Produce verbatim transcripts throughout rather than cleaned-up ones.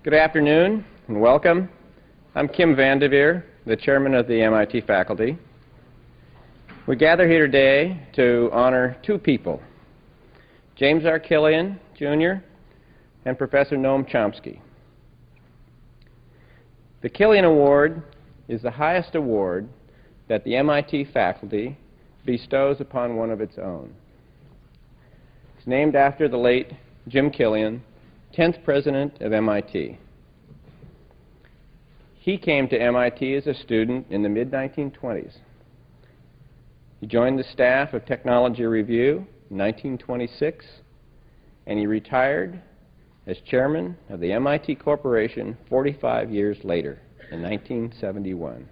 Good afternoon and welcome. I'm Kim Vandeveer, the chairman of the M I T faculty. We gather here today to honor two people, James R. Killian, Junior and Professor Noam Chomsky. The Killian Award is the highest award that the M I T faculty bestows upon one of its own. It's named after the late Jim Killian, tenth president of M I T. He came to M I T as a student in the mid nineteen twenties. He joined the staff of Technology Review in nineteen twenty-six, and he retired as chairman of the M I T Corporation forty-five years later, in nineteen seventy-one.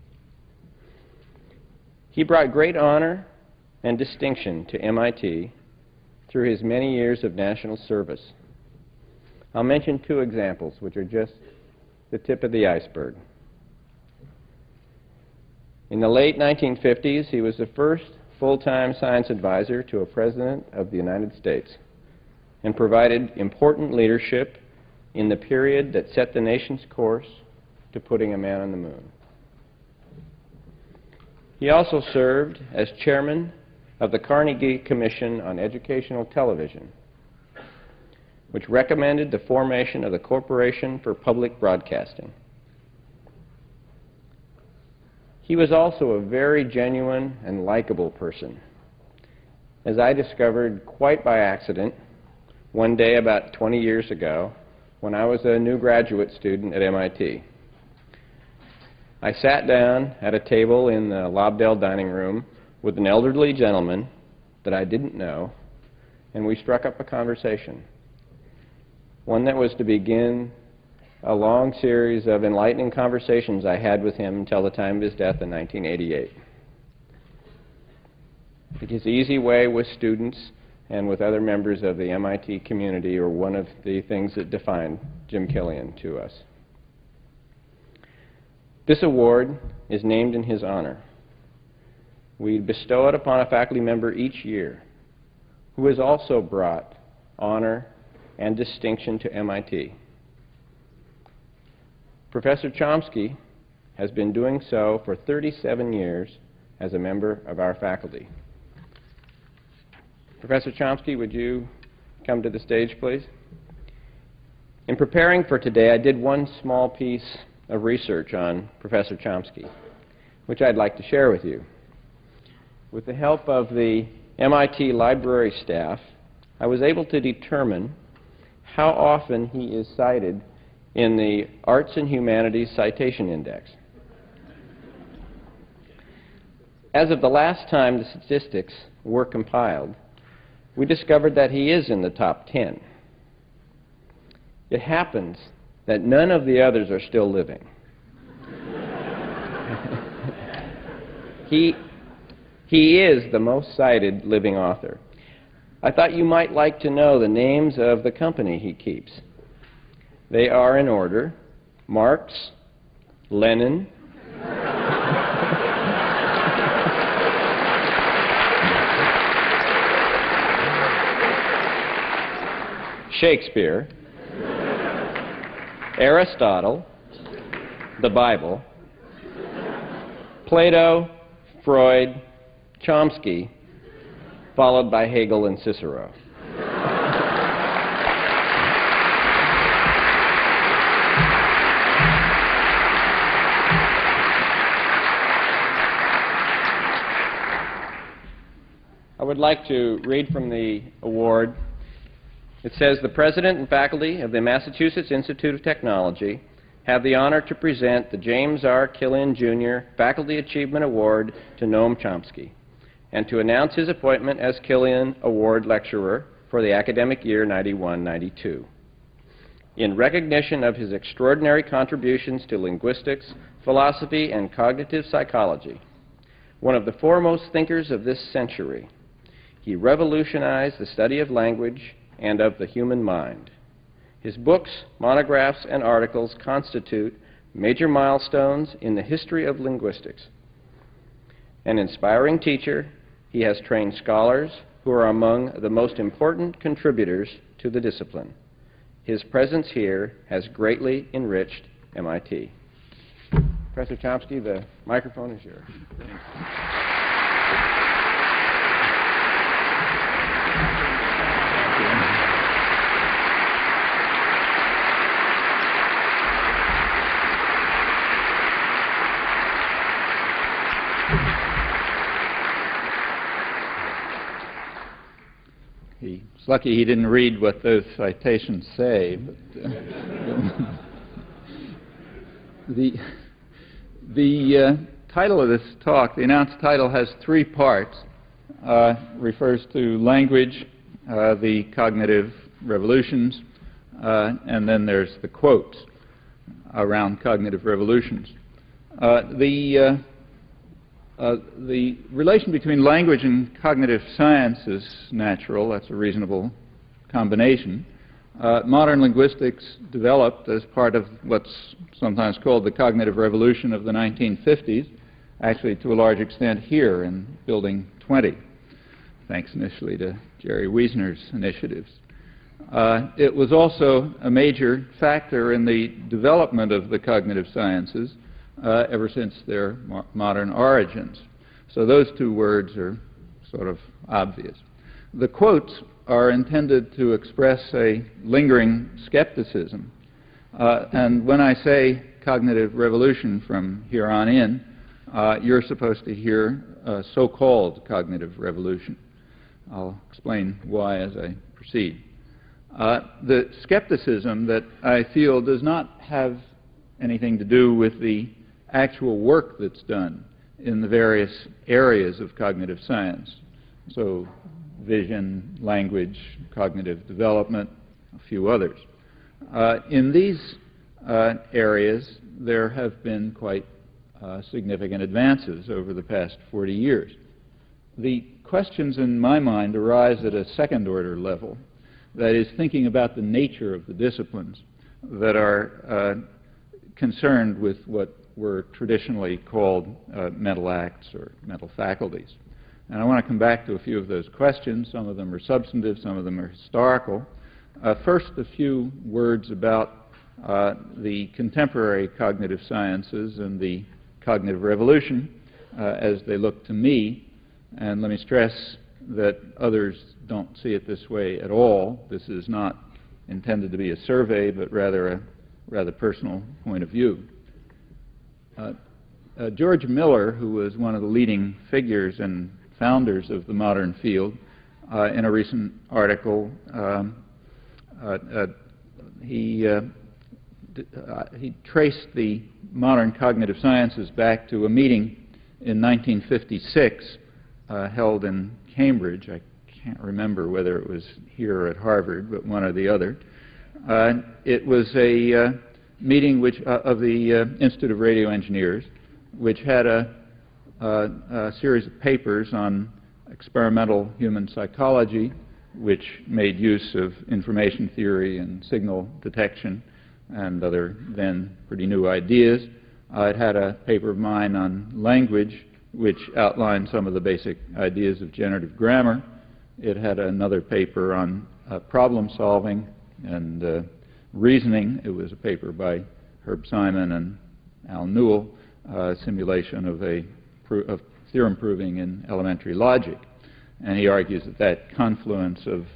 He brought great honor and distinction to M I T through his many years of national service. I'll mention two examples, which are just the tip of the iceberg. In the late nineteen fifties, he was the first full-time science advisor to a president of the United States and provided important leadership in the period that set the nation's course to putting a man on the moon. He also served as chairman of the Carnegie Commission on Educational Television, which recommended the formation of the Corporation for Public Broadcasting. He was also a very genuine and likable person, as I discovered quite by accident one day about twenty years ago when I was a new graduate student at M I T. I sat down at a table in the Lobdell dining room with an elderly gentleman that I didn't know, and we struck up a conversation, one that was to begin a long series of enlightening conversations I had with him until the time of his death in nineteen eighty-eight. I think his easy way with students and with other members of the M I T community are one of the things that define Jim Killian to us. This award is named in his honor. We bestow it upon a faculty member each year who has also brought honor and distinction to M I T. Professor Chomsky has been doing so for thirty-seven years as a member of our faculty. Professor Chomsky, would you come to the stage, please? In preparing for today, I did one small piece of research on Professor Chomsky, which I'd like to share with you. With the help of the M I T library staff, I was able to determine how often he is cited in the Arts and Humanities Citation Index. As of the last time the statistics were compiled, we discovered that he is in the top ten. It happens that none of the others are still living. he, he is the most cited living author. I thought you might like to know the names of the company he keeps. They are in order: Marx, Lenin, Shakespeare, Aristotle, the Bible, Plato, Freud, Chomsky, followed by Hegel and Cicero. I would like to read from the award. It says, "The President and faculty of the Massachusetts Institute of Technology have the honor to present the James R. Killian, Junior Faculty Achievement Award to Noam Chomsky, and to announce his appointment as Killian Award Lecturer for the academic year ninety-one ninety-two. In recognition of his extraordinary contributions to linguistics, philosophy, and cognitive psychology, one of the foremost thinkers of this century, he revolutionized the study of language and of the human mind. His books, monographs, and articles constitute major milestones in the history of linguistics. An inspiring teacher, he has trained scholars who are among the most important contributors to the discipline. His presence here has greatly enriched M I T. Professor Chomsky, the microphone is yours. He's lucky he didn't read what those citations say. But, uh, the the uh, title of this talk, the announced title, has three parts. Uh, refers to language, uh, the cognitive revolutions, uh, and then there's the quotes around cognitive revolutions. Uh, the uh, Uh, the relation between language and cognitive science is natural. That's a reasonable combination. Uh, modern linguistics developed as part of what's sometimes called the cognitive revolution of the nineteen fifties, actually to a large extent here in Building twenty, thanks initially to Jerry Wiesner's initiatives. Uh, it was also a major factor in the development of the cognitive sciences Uh, ever since their mo modern origins. So those two words are sort of obvious. The quotes are intended to express a lingering skepticism. Uh, and when I say cognitive revolution from here on in, uh, you're supposed to hear uh, so-called cognitive revolution. I'll explain why as I proceed. Uh, the skepticism that I feel does not have anything to do with the actual work that's done in the various areas of cognitive science. So vision, language, cognitive development, a few others. Uh, in these uh, areas, there have been quite uh, significant advances over the past forty years. The questions in my mind arise at a second-order level, that is, thinking about the nature of the disciplines that are uh, concerned with what were traditionally called uh, mental acts or mental faculties. And I want to come back to a few of those questions. Some of them are substantive, some of them are historical. Uh, first, a few words about uh, the contemporary cognitive sciences and the cognitive revolution uh, as they look to me. And let me stress that others don't see it this way at all. This is not intended to be a survey, but rather a rather personal point of view. Uh, uh, George Miller, who was one of the leading figures and founders of the modern field, uh, in a recent article, um, uh, uh, he, uh, d uh, he traced the modern cognitive sciences back to a meeting in nineteen fifty-six uh, held in Cambridge. I can't remember whether it was here or at Harvard, but one or the other. Uh, it was a uh, meeting which, uh, of the uh, Institute of Radio Engineers, which had a, uh, a series of papers on experimental human psychology, which made use of information theory and signal detection and other then pretty new ideas. Uh, it had a paper of mine on language, which outlined some of the basic ideas of generative grammar. It had another paper on uh, problem solving and uh, reasoning. It was a paper by Herb Simon and Al Newell, uh, simulation of a pro of theorem proving in elementary logic. And he argues that that confluence of,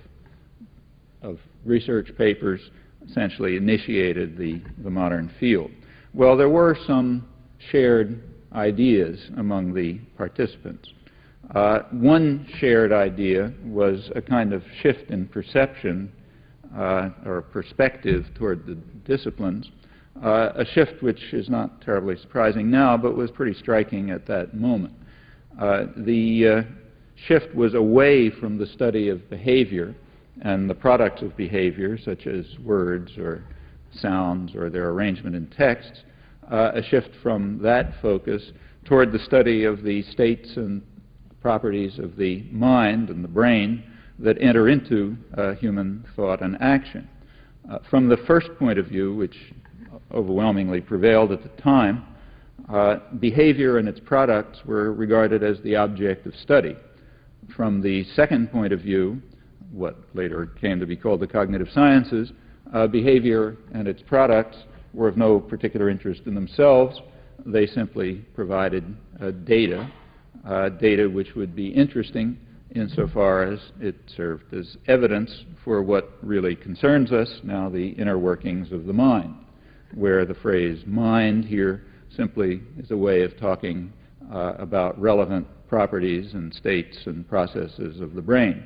of research papers essentially initiated the, the modern field. Well, there were some shared ideas among the participants. Uh, one shared idea was a kind of shift in perception uh, or perspective toward the disciplines, uh, a shift which is not terribly surprising now, but was pretty striking at that moment. Uh, the uh, shift was away from the study of behavior and the products of behavior, such as words or sounds or their arrangement in texts, uh, a shift from that focus toward the study of the states and properties of the mind and the brain that enter into uh, human thought and action. Uh, from the first point of view, which overwhelmingly prevailed at the time, uh, behavior and its products were regarded as the object of study. From the second point of view, what later came to be called the cognitive sciences, Uh, behavior and its products were of no particular interest in themselves. They simply provided uh, data, uh, data which would be interesting insofar as it served as evidence for what really concerns us now, the inner workings of the mind, where the phrase mind here simply is a way of talking uh, about relevant properties and states and processes of the brain.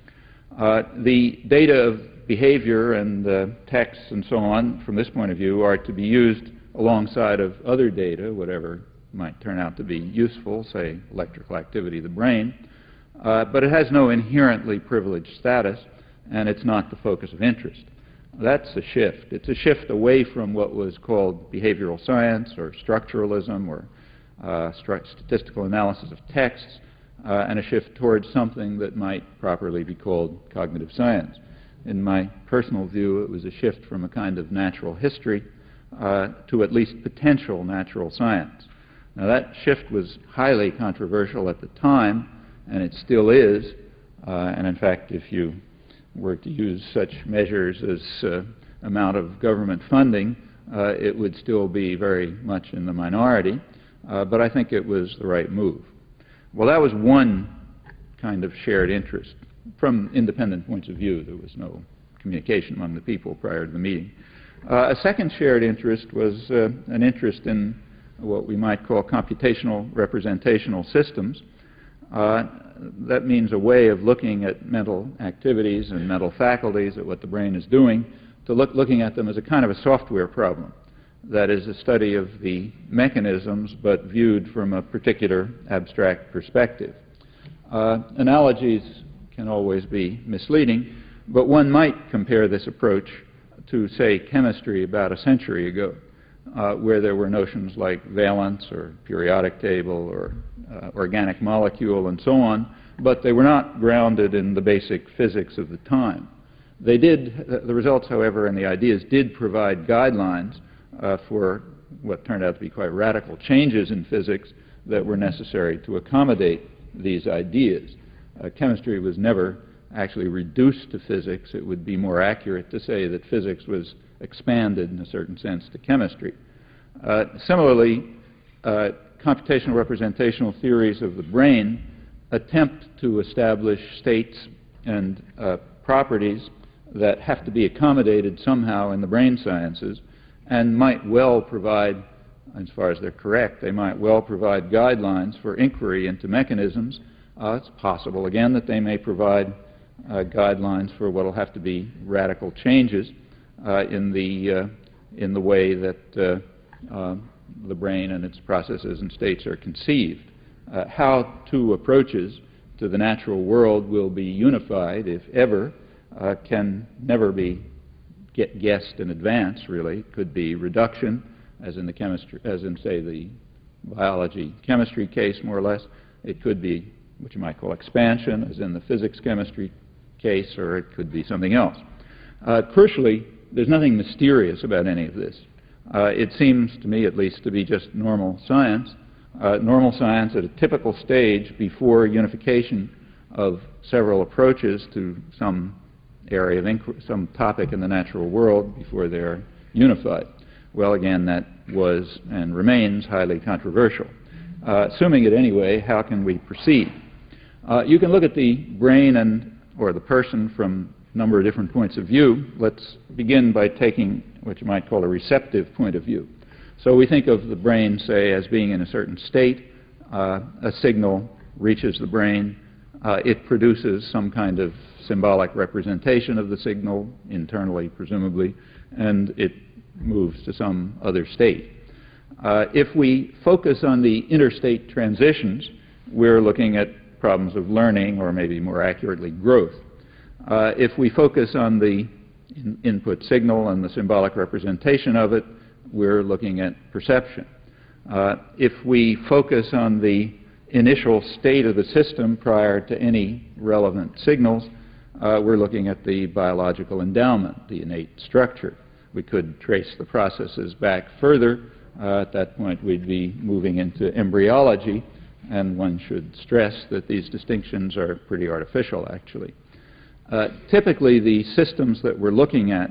Uh, the data of behavior and uh, texts and so on, from this point of view, are to be used alongside of other data, whatever might turn out to be useful, say electrical activity of the brain, uh, but it has no inherently privileged status, and it's not the focus of interest. That's a shift. It's a shift away from what was called behavioral science or structuralism or uh, stru- statistical analysis of texts, uh, and a shift towards something that might properly be called cognitive science. In my personal view, it was a shift from a kind of natural history uh, to at least potential natural science. Now, that shift was highly controversial at the time, and it still is. Uh, and in fact, if you were to use such measures as uh, amount of government funding, uh, it would still be very much in the minority. Uh, but I think it was the right move. Well, that was one kind of shared interest. From independent points of view, there was no communication among the people prior to the meeting. Uh, a second shared interest was uh, an interest in what we might call computational representational systems. Uh, that means a way of looking at mental activities and mental faculties, at what the brain is doing, to look looking at them as a kind of a software problem. That is, a study of the mechanisms, but viewed from a particular abstract perspective. Uh, analogies can always be misleading, but one might compare this approach to, say, chemistry about a century ago, uh, where there were notions like valence or periodic table or uh, organic molecule and so on, but they were not grounded in the basic physics of the time. They did, the results, however, and the ideas did provide guidelines uh, for what turned out to be quite radical changes in physics that were necessary to accommodate these ideas. Uh, chemistry was never actually reduced to physics. It would be more accurate to say that physics was expanded in a certain sense to chemistry. Uh, similarly, uh, computational representational theories of the brain attempt to establish states and uh, properties that have to be accommodated somehow in the brain sciences and might well provide, as far as they're correct, they might well provide guidelines for inquiry into mechanisms. Uh, it's possible, again, that they may provide uh, guidelines for what will have to be radical changes uh, in the uh, in the way that uh, uh, the brain and its processes and states are conceived. Uh, how two approaches to the natural world will be unified, if ever, uh, can never be get guessed in advance. Really, it could be reduction, as in the chemistry, as in say the biology chemistry case, more or less. It could be what you might call expansion, as in the physics-chemistry case, or it could be something else. Uh, crucially, there's nothing mysterious about any of this. Uh, it seems to me, at least, to be just normal science, uh, normal science at a typical stage before unification of several approaches to some area of inqu- some topic in the natural world before they're unified. Well, again, that was and remains highly controversial. Uh, assuming it anyway, how can we proceed? Uh, you can look at the brain and or the person from a number of different points of view. Let's begin by taking what you might call a receptive point of view. So we think of the brain, say, as being in a certain state. Uh, a signal reaches the brain. Uh, it produces some kind of symbolic representation of the signal, internally presumably, and it moves to some other state. Uh, if we focus on the interstate transitions, we're looking at problems of learning, or maybe more accurately, growth. Uh, if we focus on the in input signal and the symbolic representation of it, we're looking at perception. Uh, if we focus on the initial state of the system prior to any relevant signals, uh, we're looking at the biological endowment, the innate structure. We could trace the processes back further. Uh, at that point, we'd be moving into embryology, and one should stress that these distinctions are pretty artificial, actually. Uh, typically, the systems that we're looking at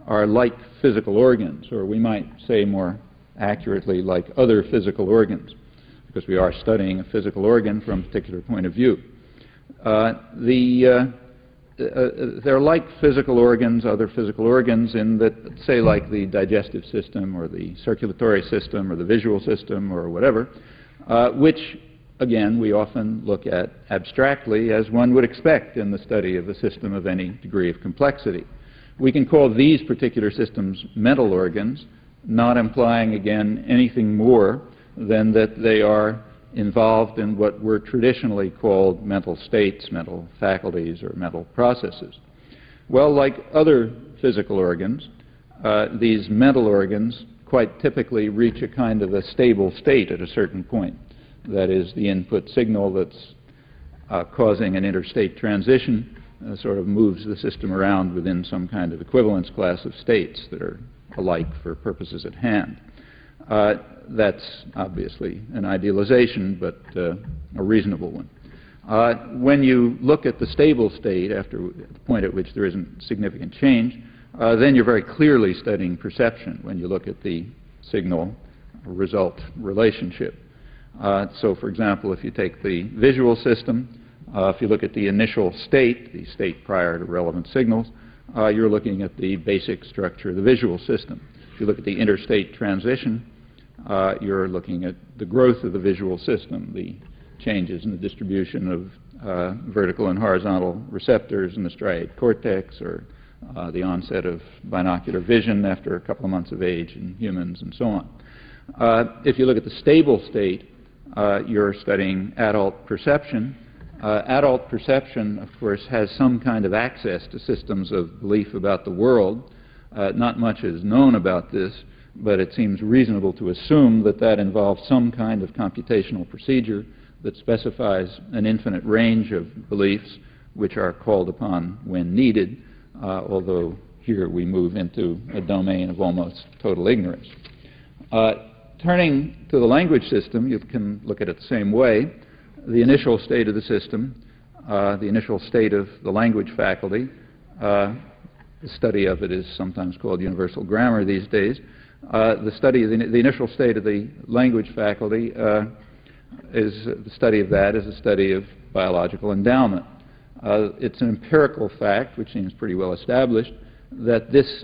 are like physical organs, or we might say more accurately like other physical organs, because we are studying a physical organ from a particular point of view. Uh, the, uh, uh, they're like physical organs, other physical organs, in that, say, like the digestive system or the circulatory system or the visual system or whatever, uh, which, again, we often look at abstractly, as one would expect in the study of a system of any degree of complexity. We can call these particular systems mental organs, not implying, again, anything more than that they are involved in what were traditionally called mental states, mental faculties, or mental processes. Well, like other physical organs, uh, these mental organs quite typically reach a kind of a stable state at a certain point. That is, the input signal that's uh, causing an interstate transition uh, sort of moves the system around within some kind of equivalence class of states that are alike for purposes at hand. Uh, that's obviously an idealization, but uh, a reasonable one. Uh, when you look at the stable state, after the point at which there isn't significant change, uh, then you're very clearly studying perception when you look at the signal-result relationship. Uh, so, for example, if you take the visual system, uh, if you look at the initial state, the state prior to relevant signals, uh, you're looking at the basic structure of the visual system. If you look at the interstate transition, uh, you're looking at the growth of the visual system, the changes in the distribution of uh, vertical and horizontal receptors in the striate cortex, or uh, the onset of binocular vision after a couple of months of age in humans, and so on. Uh, if you look at the stable state, uh, you're studying adult perception. Uh, adult perception, of course, has some kind of access to systems of belief about the world. Uh, not much is known about this, but it seems reasonable to assume that that involves some kind of computational procedure that specifies an infinite range of beliefs which are called upon when needed, uh, although here we move into a domain of almost total ignorance. Uh, turning to the language system, you can look at it the same way. The initial state of the system, uh, the initial state of the language faculty, uh, the study of it is sometimes called universal grammar these days. Uh, the study of the, the initial state of the language faculty uh, is the study of that is a study of biological endowment. Uh, it's an empirical fact, which seems pretty well established, that this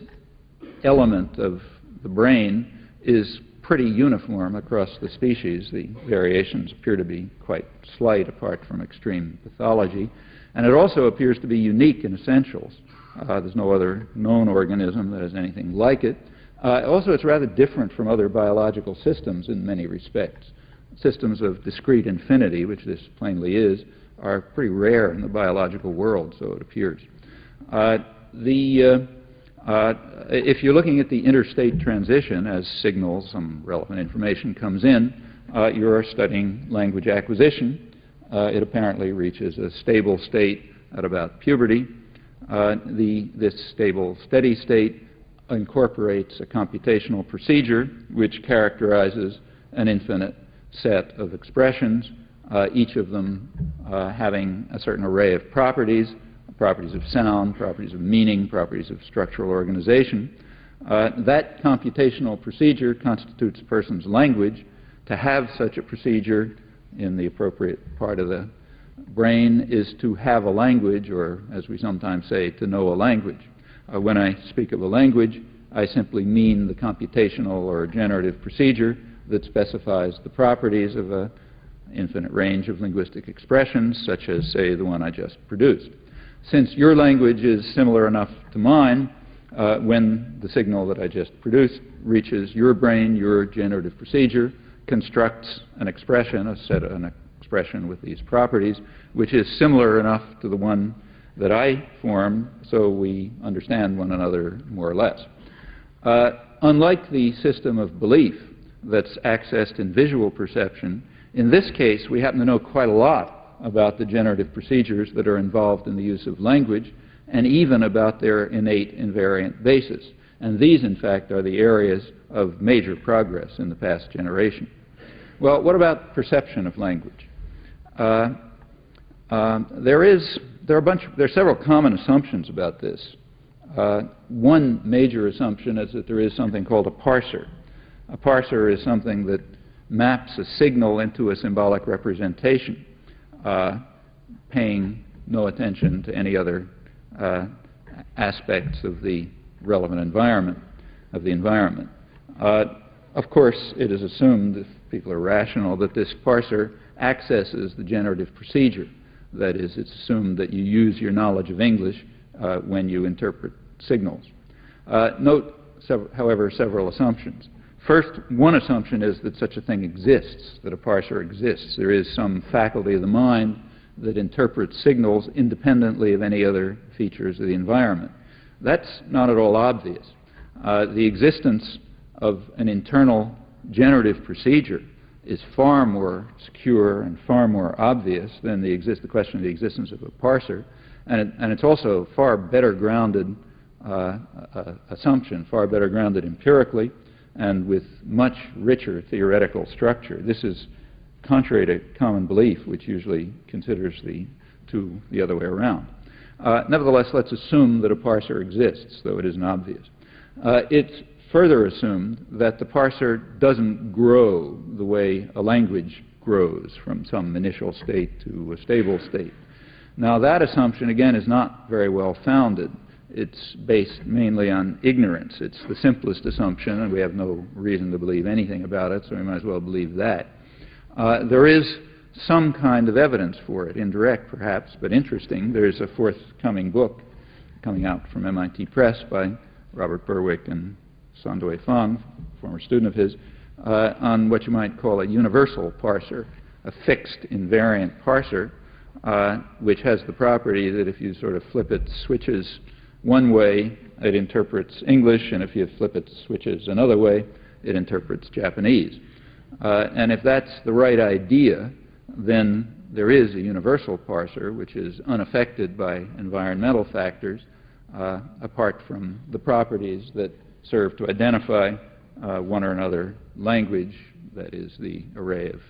element of the brain is pretty uniform across the species. The variations appear to be quite slight apart from extreme pathology. And it also appears to be unique in essentials. Uh, there's no other known organism that has anything like it. Uh, also, it's rather different from other biological systems in many respects. Systems of discrete infinity, which this plainly is, are pretty rare in the biological world, so it appears. Uh, the, uh, uh, if you're looking at the interstate transition as signals, some relevant information comes in, uh, you're studying language acquisition. Uh, it apparently reaches a stable state at about puberty. Uh, the, this stable, steady state incorporates a computational procedure which characterizes an infinite set of expressions, uh, each of them uh, having a certain array of properties, properties of sound, properties of meaning, properties of structural organization. Uh, that computational procedure constitutes a person's language. To have such a procedure in the appropriate part of the brain is to have a language, or as we sometimes say, to know a language. Uh, when I speak of a language, I simply mean the computational or generative procedure that specifies the properties of an infinite range of linguistic expressions, such as, say, the one I just produced. Since your language is similar enough to mine, uh, when the signal that I just produced reaches your brain, your generative procedure constructs an expression, a set of an expression with these properties, which is similar enough to the one that I formed, so we understand one another more or less. Uh, unlike the system of belief that's accessed in visual perception, in this case we happen to know quite a lot about the generative procedures that are involved in the use of language, and even about their innate invariant basis. And these, in fact, are the areas of major progress in the past generation. Well, what about perception of language? Uh, uh, there is, there are a bunch, there are several common assumptions about this. Uh, one major assumption is that there is something called a parser. A parser is something that maps a signal into a symbolic representation, uh, paying no attention to any other uh, aspects of the relevant environment, of the environment. Uh, of course, it is assumed, if people are rational, that this parser accesses the generative procedure. That is, it's assumed that you use your knowledge of English uh, when you interpret signals. Uh, note, sev- however, several assumptions. First, one assumption is that such a thing exists, that a parser exists. There is some faculty of the mind that interprets signals independently of any other features of the environment. That's not at all obvious. Uh, the existence of an internal generative procedure is far more secure and far more obvious than the, exist- the question of the existence of a parser, and, it, and it's also far better grounded uh, uh, assumption, far better grounded empirically, and with much richer theoretical structure. This is contrary to common belief, which usually considers the two the other way around. Uh, nevertheless, let's assume that a parser exists, though it isn't obvious. Uh, it's further assumed that the parser doesn't grow the way a language grows from some initial state to a stable state. Now, that assumption, again, is not very well founded. It's based mainly on ignorance. It's the simplest assumption, and we have no reason to believe anything about it, so we might as well believe that. Uh, there is some kind of evidence for it, indirect perhaps, but interesting. There's a forthcoming book coming out from M I T Press by Robert Berwick and Sandui Fang, former student of his, uh, on what you might call a universal parser, a fixed invariant parser, uh, which has the property that if you sort of flip its switches one way, it interprets English, and if you flip its switches another way, it interprets Japanese. Uh, and if that's the right idea, then there is a universal parser which is unaffected by environmental factors, uh, apart from the properties that serve to identify uh, one or another language, that is the array of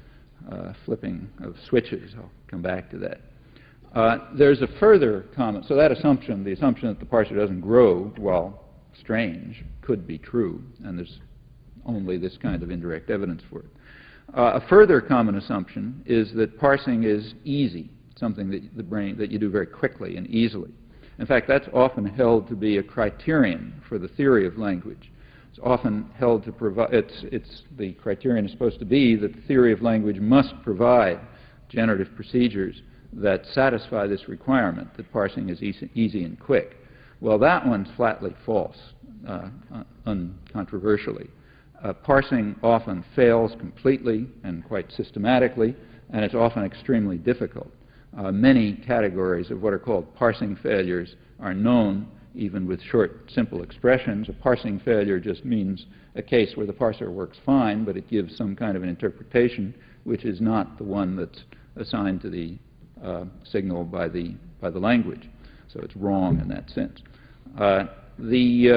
uh, flipping of switches. I'll come back to that. Uh, there's a further comment. So that assumption, the assumption that the parser doesn't grow, while strange, could be true, and there's only this kind of indirect evidence for it. Uh, a further common assumption is that parsing is easy, something that the brain that you do very quickly and easily. In fact, that's often held to be a criterion for the theory of language. It's often held to provide, it's, it's, the criterion is supposed to be that the theory of language must provide generative procedures that satisfy this requirement, that parsing is easy, easy and quick. Well, that one's flatly false, uh, uncontroversially. Uh, parsing often fails completely and quite systematically, and it's often extremely difficult. Uh, many categories of what are called parsing failures are known, even with short, simple expressions. A parsing failure just means a case where the parser works fine, but it gives some kind of an interpretation which is not the one that's assigned to the uh, signal by the, by the language. So it's wrong in that sense. Uh, the,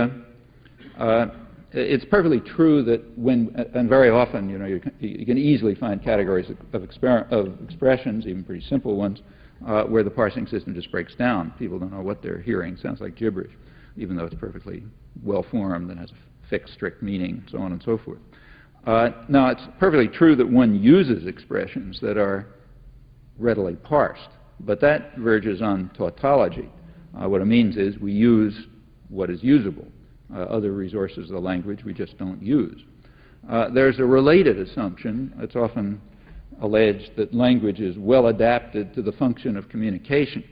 uh, uh, it's perfectly true that when, and very often, you know, you can, you can easily find categories of, of, exper of expressions, even pretty simple ones, uh, where the parsing system just breaks down. People don't know what they're hearing. Sounds like gibberish, even though it's perfectly well-formed and has a fixed, strict meaning, so on and so forth. Uh, now, it's perfectly true that one uses expressions that are readily parsed, but that verges on tautology. Uh, what it means is we use what is usable. Uh, other resources of the language we just don't use. Uh, there's a related assumption. It's often alleged that language is well adapted to the function of communication.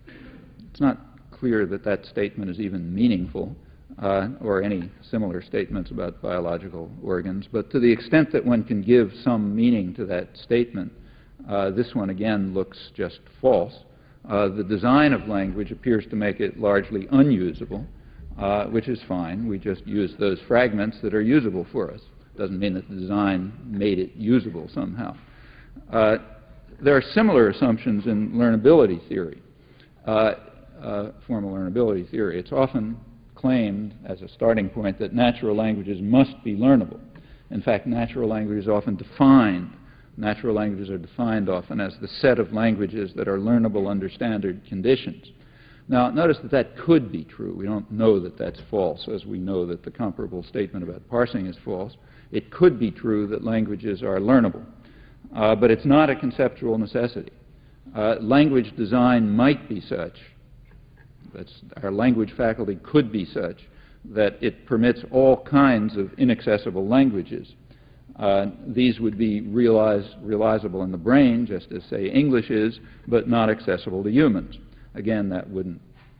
It's not clear that that statement is even meaningful, uh, or any similar statements about biological organs, but to the extent that one can give some meaning to that statement, uh, this one again looks just false. Uh, the design of language appears to make it largely unusable, Uh, which is fine. We just use those fragments that are usable for us. Doesn't mean that the design made it usable somehow. Uh, there are similar assumptions in learnability theory, uh, uh, formal learnability theory. It's often claimed as a starting point that natural languages must be learnable. In fact, natural language is often defined. Natural languages are defined often as the set of languages that are learnable under standard conditions. Now, notice that that could be true. We don't know that that's false, as we know that the comparable statement about parsing is false. It could be true that languages are learnable, uh, but it's not a conceptual necessity. Uh, language design might be such, that's, our language faculty could be such, that it permits all kinds of inaccessible languages. Uh, these would be realize, realizable in the brain, just as, say, English is, but not accessible to humans. Again, that wouldn't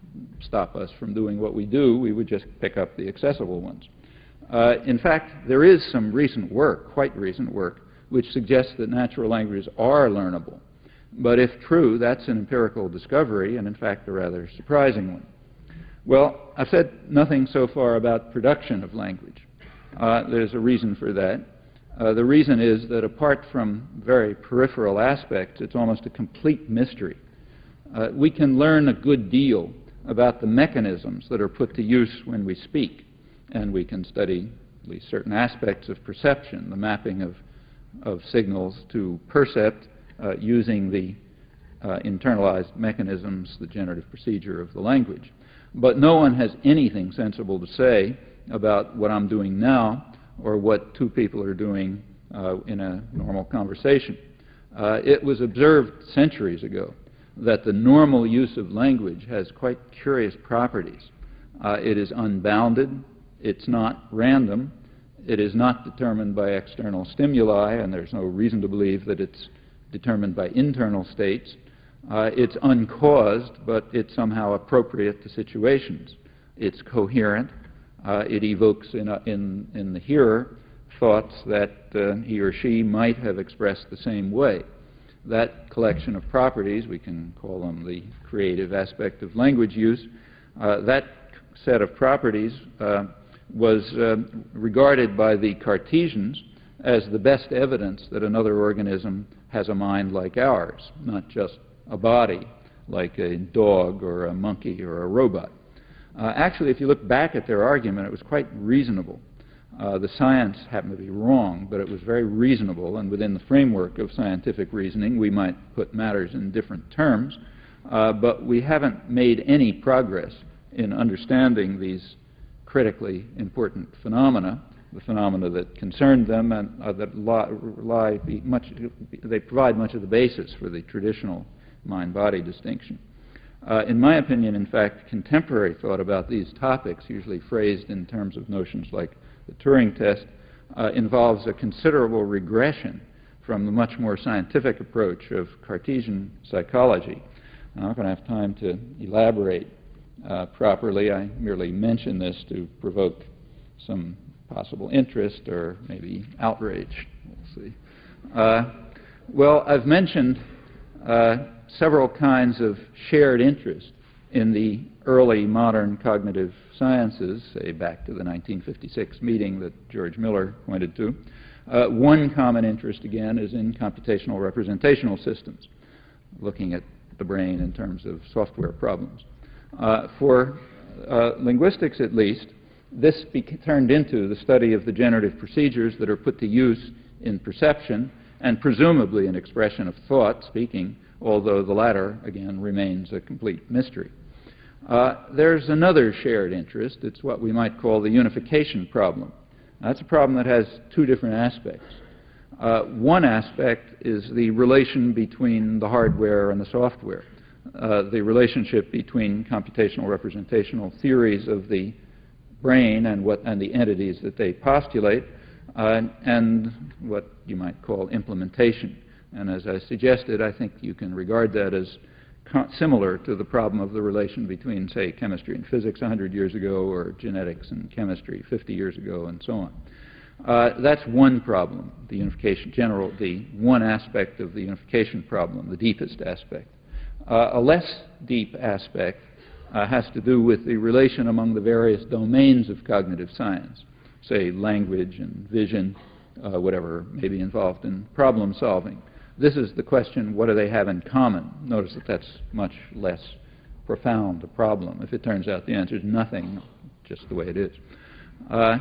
stop us from doing what we do. We would just pick up the accessible ones. Uh, in fact, there is some recent work, quite recent work, which suggests that natural languages are learnable. But if true, that's an empirical discovery, and in fact a rather surprising one. Well, I've said nothing so far about production of language. Uh, there's a reason for that. Uh, the reason is that apart from very peripheral aspects, it's almost a complete mystery. Uh, we can learn a good deal about the mechanisms that are put to use when we speak, and we can study at least certain aspects of perception, the mapping of, of signals to percept uh, using the uh, internalized mechanisms, the generative procedure of the language. But no one has anything sensible to say about what I'm doing now or what two people are doing uh, in a normal conversation. Uh, it was observed centuries ago that the normal use of language has quite curious properties. Uh, it is unbounded, it's not random, it is not determined by external stimuli, and there's no reason to believe that it's determined by internal states. Uh, it's uncaused, but it's somehow appropriate to situations. It's coherent. Uh, it evokes in, a, in, in the hearer thoughts that uh, he or she might have expressed the same way. That collection of properties, we can call them the creative aspect of language use, uh, that set of properties uh, was uh, regarded by the Cartesians as the best evidence that another organism has a mind like ours, not just a body like a dog or a monkey or a robot. Uh, actually, if you look back at their argument, it was quite reasonable. Uh, the science happened to be wrong, but it was very reasonable, and within the framework of scientific reasoning, we might put matters in different terms, uh, but we haven't made any progress in understanding these critically important phenomena, the phenomena that concern them and uh, that lie, lie much, they provide much of the basis for the traditional mind-body distinction. Uh, in my opinion, in fact, contemporary thought about these topics, usually phrased in terms of notions like the Turing test, uh, involves a considerable regression from the much more scientific approach of Cartesian psychology. I'm not going to have time to elaborate uh, properly. I merely mention this to provoke some possible interest or maybe outrage. We'll see. Uh, well, I've mentioned uh, several kinds of shared interest in the early modern cognitive sciences, say back to the nineteen fifty-six meeting that George Miller pointed to. Uh, one common interest, again, is in computational representational systems, looking at the brain in terms of software problems. Uh, for uh, linguistics, at least, this turned into the study of the generative procedures that are put to use in perception and presumably in expression of thought, speaking, although the latter, again, remains a complete mystery. Uh, there's another shared interest. It's what we might call the unification problem. That's a problem that has two different aspects. Uh, one aspect is the relation between the hardware and the software, uh, the relationship between computational representational theories of the brain and, what, and the entities that they postulate, uh, and what you might call implementation. And as I suggested, I think you can regard that as similar to the problem of the relation between, say, chemistry and physics one hundred years ago or genetics and chemistry fifty years ago and so on. Uh, that's one problem, the unification general, the one aspect of the unification problem, the deepest aspect. Uh, a less deep aspect uh, has to do with the relation among the various domains of cognitive science, say language and vision, uh, whatever may be involved in problem solving. This is the question, what do they have in common? Notice that that's much less profound a problem. If it turns out the answer is nothing, just the way it is. Uh,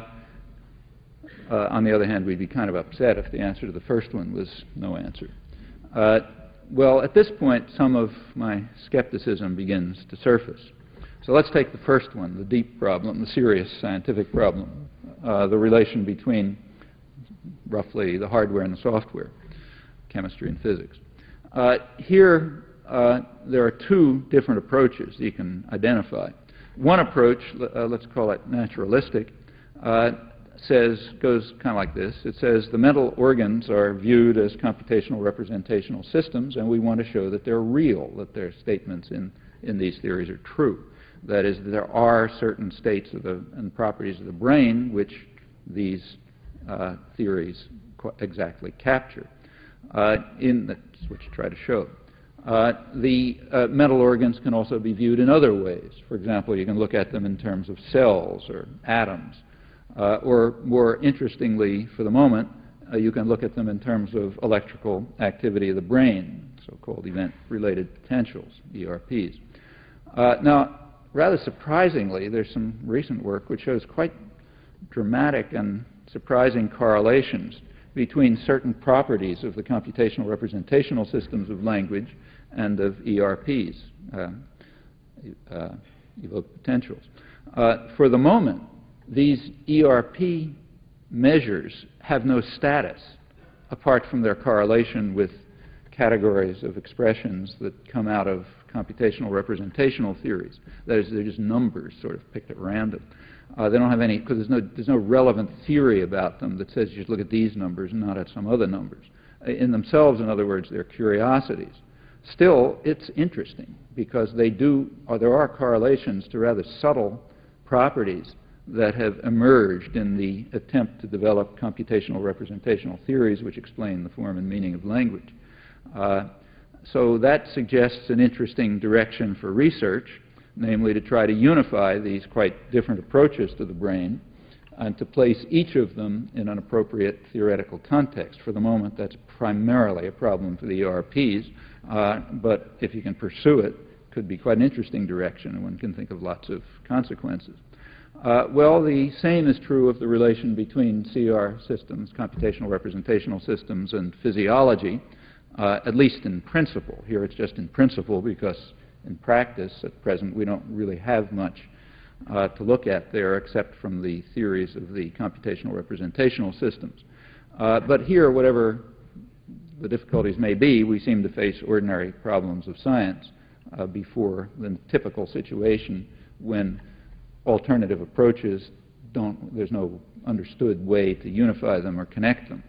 uh, on the other hand, we'd be kind of upset if the answer to the first one was no answer. Uh, well, at this point, some of my skepticism begins to surface. So let's take the first one, the deep problem, the serious scientific problem, uh, the relation between roughly the hardware and the software, chemistry and physics. Uh, here, uh, there are two different approaches you can identify. One approach, uh, let's call it naturalistic, uh, says, goes kind of like this. It says the mental organs are viewed as computational representational systems, and we want to show that they're real, that their statements in, in these theories are true. That is, there are certain states of the, and properties of the brain which these uh, theories exactly capture. Uh, in that's what you try to show. Uh, the uh, mental organs can also be viewed in other ways. For example, you can look at them in terms of cells or atoms. Uh, or more interestingly, for the moment, uh, you can look at them in terms of electrical activity of the brain, so-called event-related potentials, E R Ps. Uh, now, rather surprisingly, there's some recent work which shows quite dramatic and surprising correlations between certain properties of the computational representational systems of language and of E R Ps, uh, uh, evoked potentials. Uh, for the moment, these E R P measures have no status apart from their correlation with categories of expressions that come out of computational representational theories. That is, they're just numbers sort of picked at random. Uh, they don't have any, because there's no, there's no relevant theory about them that says you should look at these numbers and not at some other numbers. In themselves, in other words, they're curiosities. Still, it's interesting because they do, or there are correlations to rather subtle properties that have emerged in the attempt to develop computational representational theories which explain the form and meaning of language. Uh, so that suggests an interesting direction for research, namely to try to unify these quite different approaches to the brain and to place each of them in an appropriate theoretical context. For the moment, that's primarily a problem for the E R Ps, uh, but if you can pursue it, it could be quite an interesting direction, and one can think of lots of consequences. Uh, well, the same is true of the relation between C R systems, computational representational systems, and physiology, uh, at least in principle. Here it's just in principle because in practice at present we don't really have much uh, to look at there except from the theories of the computational representational systems. Uh, but here, whatever the difficulties may be, we seem to face ordinary problems of science uh, before the typical situation when alternative approaches don't, there's no understood way to unify them or connect them.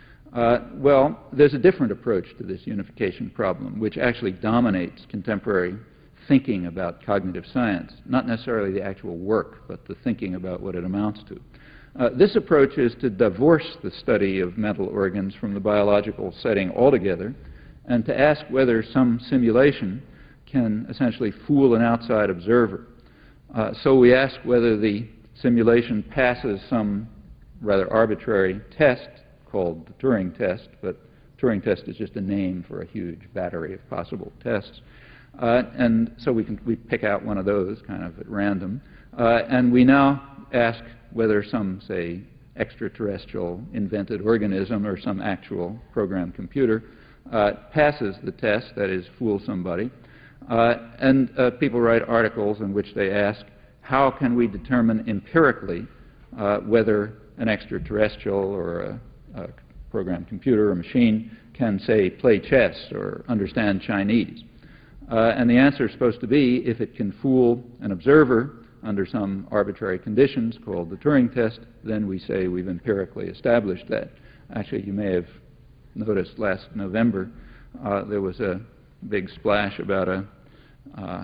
Uh, well, there's a different approach to this unification problem, which actually dominates contemporary thinking about cognitive science, not necessarily the actual work, but the thinking about what it amounts to. Uh, this approach is to divorce the study of mental organs from the biological setting altogether, and to ask whether some simulation can essentially fool an outside observer. Uh, so we ask whether the simulation passes some rather arbitrary test called the Turing test, but Turing test is just a name for a huge battery of possible tests. Uh, and so we can we pick out one of those kind of at random. Uh, and we now ask whether some, say, extraterrestrial invented organism or some actual programmed computer uh, passes the test, that is, fools somebody. Uh, and uh, people write articles in which they ask, how can we determine empirically uh, whether an extraterrestrial or a, a programmed computer or machine can, say, play chess or understand Chinese? Uh, and the answer is supposed to be, if it can fool an observer under some arbitrary conditions called the Turing test, then we say we've empirically established that. Actually, you may have noticed last November uh, there was a big splash about a, uh, uh,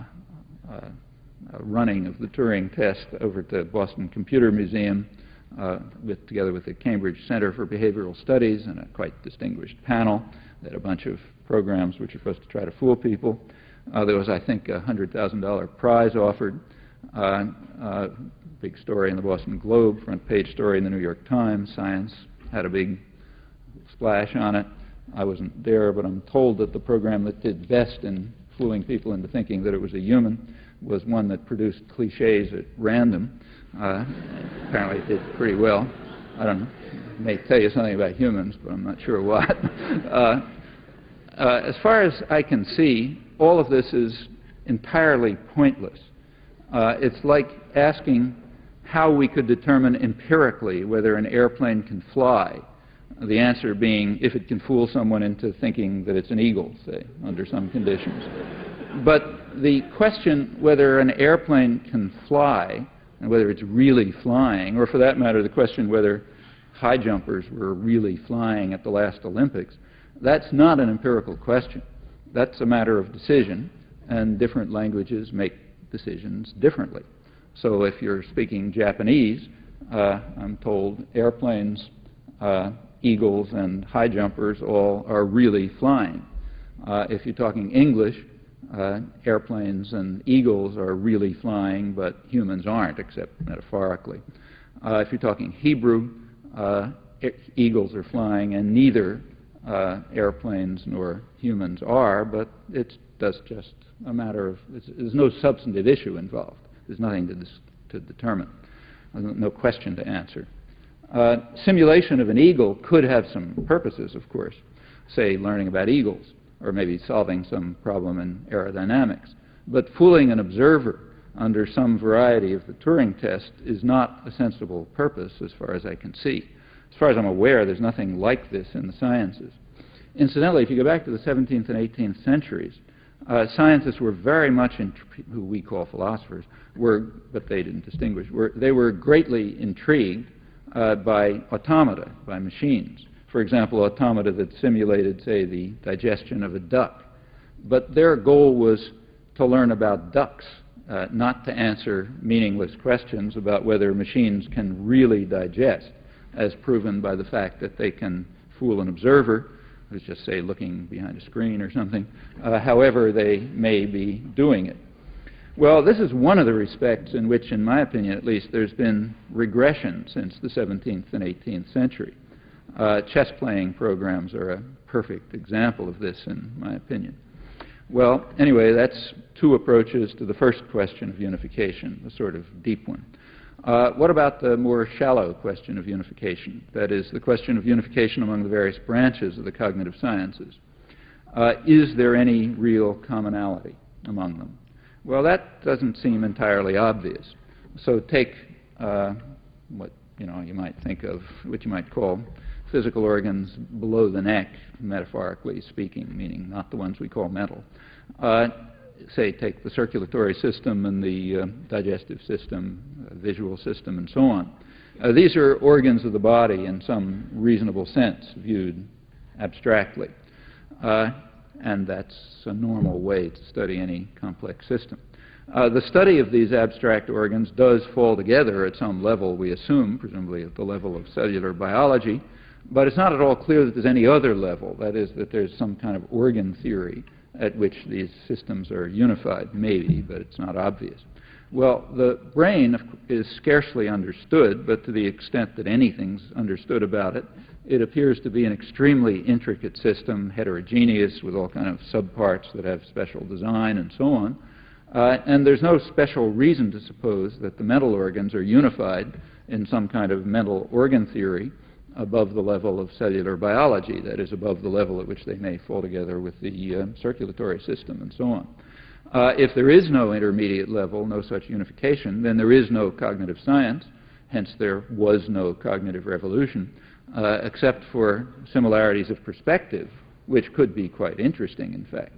a running of the Turing test over at the Boston Computer Museum uh, with, together with the Cambridge Center for Behavioral Studies and a quite distinguished panel. They had a bunch of programs which are supposed to try to fool people. Uh, there was, I think, a one hundred thousand dollar prize offered. Uh, uh, big story in the Boston Globe, front page story in the New York Times. Science had a big splash on it. I wasn't there, but I'm told that the program that did best in fooling people into thinking that it was a human was one that produced cliches at random. Uh, apparently it did pretty well. I don't know. It may tell you something about humans, but I'm not sure what. uh, Uh, as far as I can see, all of this is entirely pointless. Uh, it's like asking how we could determine empirically whether an airplane can fly, the answer being if it can fool someone into thinking that it's an eagle, say, under some conditions. But the question whether an airplane can fly, and whether it's really flying, or for that matter, the question whether high jumpers were really flying at the last Olympics, that's not an empirical question. That's a matter of decision, and different languages make decisions differently. So if you're speaking Japanese, uh, I'm told airplanes, uh, eagles, and high jumpers all are really flying. Uh, if you're talking English, uh, airplanes and eagles are really flying, but humans aren't, except metaphorically. Uh, if you're talking Hebrew, uh, e eagles are flying, and neither uh, airplanes nor humans are, but it's that's just a matter of, it's, there's no substantive issue involved. There's nothing to, dis, to determine, no question to answer. Uh, simulation of an eagle could have some purposes, of course, say learning about eagles, or maybe solving some problem in aerodynamics. But fooling an observer under some variety of the Turing test is not a sensible purpose as far as I can see. As far as I'm aware, there's nothing like this in the sciences. Incidentally, if you go back to the seventeenth and eighteenth centuries, uh, scientists were very much, intri- who we call philosophers, were, but they didn't distinguish, were, they were greatly intrigued uh, by automata, by machines. For example, automata that simulated, say, the digestion of a duck. But their goal was to learn about ducks, uh, not to answer meaningless questions about whether machines can really digest, as proven by the fact that they can fool an observer, who's just, say, looking behind a screen or something, uh, however they may be doing it. Well, this is one of the respects in which, in my opinion at least, there's been regression since the seventeenth and eighteenth century. Uh, chess-playing programs are a perfect example of this, in my opinion. Well, anyway, that's two approaches to the first question of unification, the sort of deep one. Uh, what about the more shallow question of unification? That is, the question of unification among the various branches of the cognitive sciences. Uh, is there any real commonality among them? Well, that doesn't seem entirely obvious. So take uh, what you know you might think of, what you might call physical organs below the neck, metaphorically speaking, meaning not the ones we call mental. Uh, say, take the circulatory system and the uh, digestive system, uh, visual system, and so on. Uh, these are organs of the body in some reasonable sense, viewed abstractly. Uh, and that's a normal way to study any complex system. Uh, the study of these abstract organs does fall together at some level, we assume, presumably at the level of cellular biology, but it's not at all clear that there's any other level, that is, that there's some kind of organ theory at which these systems are unified, maybe, but it's not obvious. Well, the brain is scarcely understood, but to the extent that anything's understood about it, it appears to be an extremely intricate system, heterogeneous, with all kind of subparts that have special design and so on. Uh, and there's no special reason to suppose that the mental organs are unified in some kind of mental organ theory above the level of cellular biology, that is, above the level at which they may fall together with the uh, circulatory system and so on. Uh, if there is no intermediate level, no such unification, then there is no cognitive science, hence there was no cognitive revolution, uh, except for similarities of perspective, which could be quite interesting, in fact.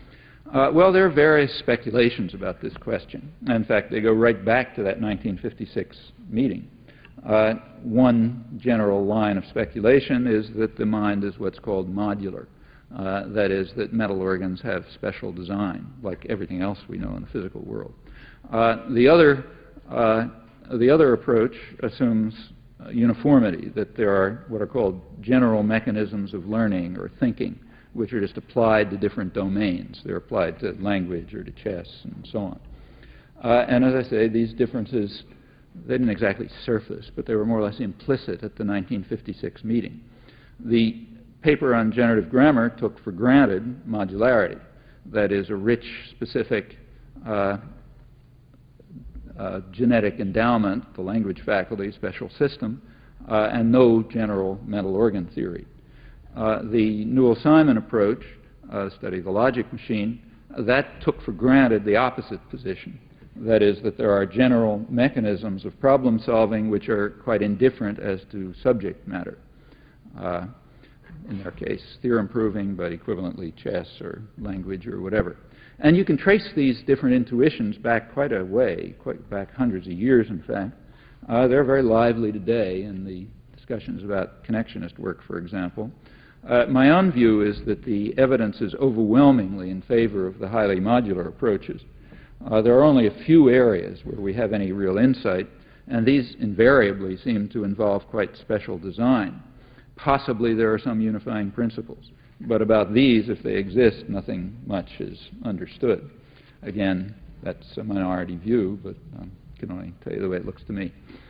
Uh, well, there are various speculations about this question. In fact, they go right back to that nineteen fifty-six meeting. Uh, one general line of speculation is that the mind is what's called modular. Uh, that is, that mental organs have special design, like everything else we know in the physical world. Uh, the other, uh, the other approach assumes uh, uniformity, that there are what are called general mechanisms of learning or thinking, which are just applied to different domains. They're applied to language or to chess and so on. Uh, and as I say, these differences, they didn't exactly surface, but they were more or less implicit at the nineteen fifty-six meeting. The paper on generative grammar took for granted modularity, that is, a rich, specific uh, uh, genetic endowment, the language faculty, special system, uh, and no general mental organ theory. Uh, the Newell-Simon approach uh, the study of the logic machine, that took for granted the opposite position. That is, that there are general mechanisms of problem solving which are quite indifferent as to subject matter. Uh, in their case, theorem proving, but equivalently chess or language or whatever. And you can trace these different intuitions back quite a way, quite back hundreds of years, in fact. Uh, they're very lively today in the discussions about connectionist work, for example. Uh, my own view is that the evidence is overwhelmingly in favor of the highly modular approaches. Uh, there are only a few areas where we have any real insight, and these invariably seem to involve quite special design. Possibly there are some unifying principles, but about these, if they exist, nothing much is understood. Again, that's a minority view, but I um, can only tell you the way it looks to me.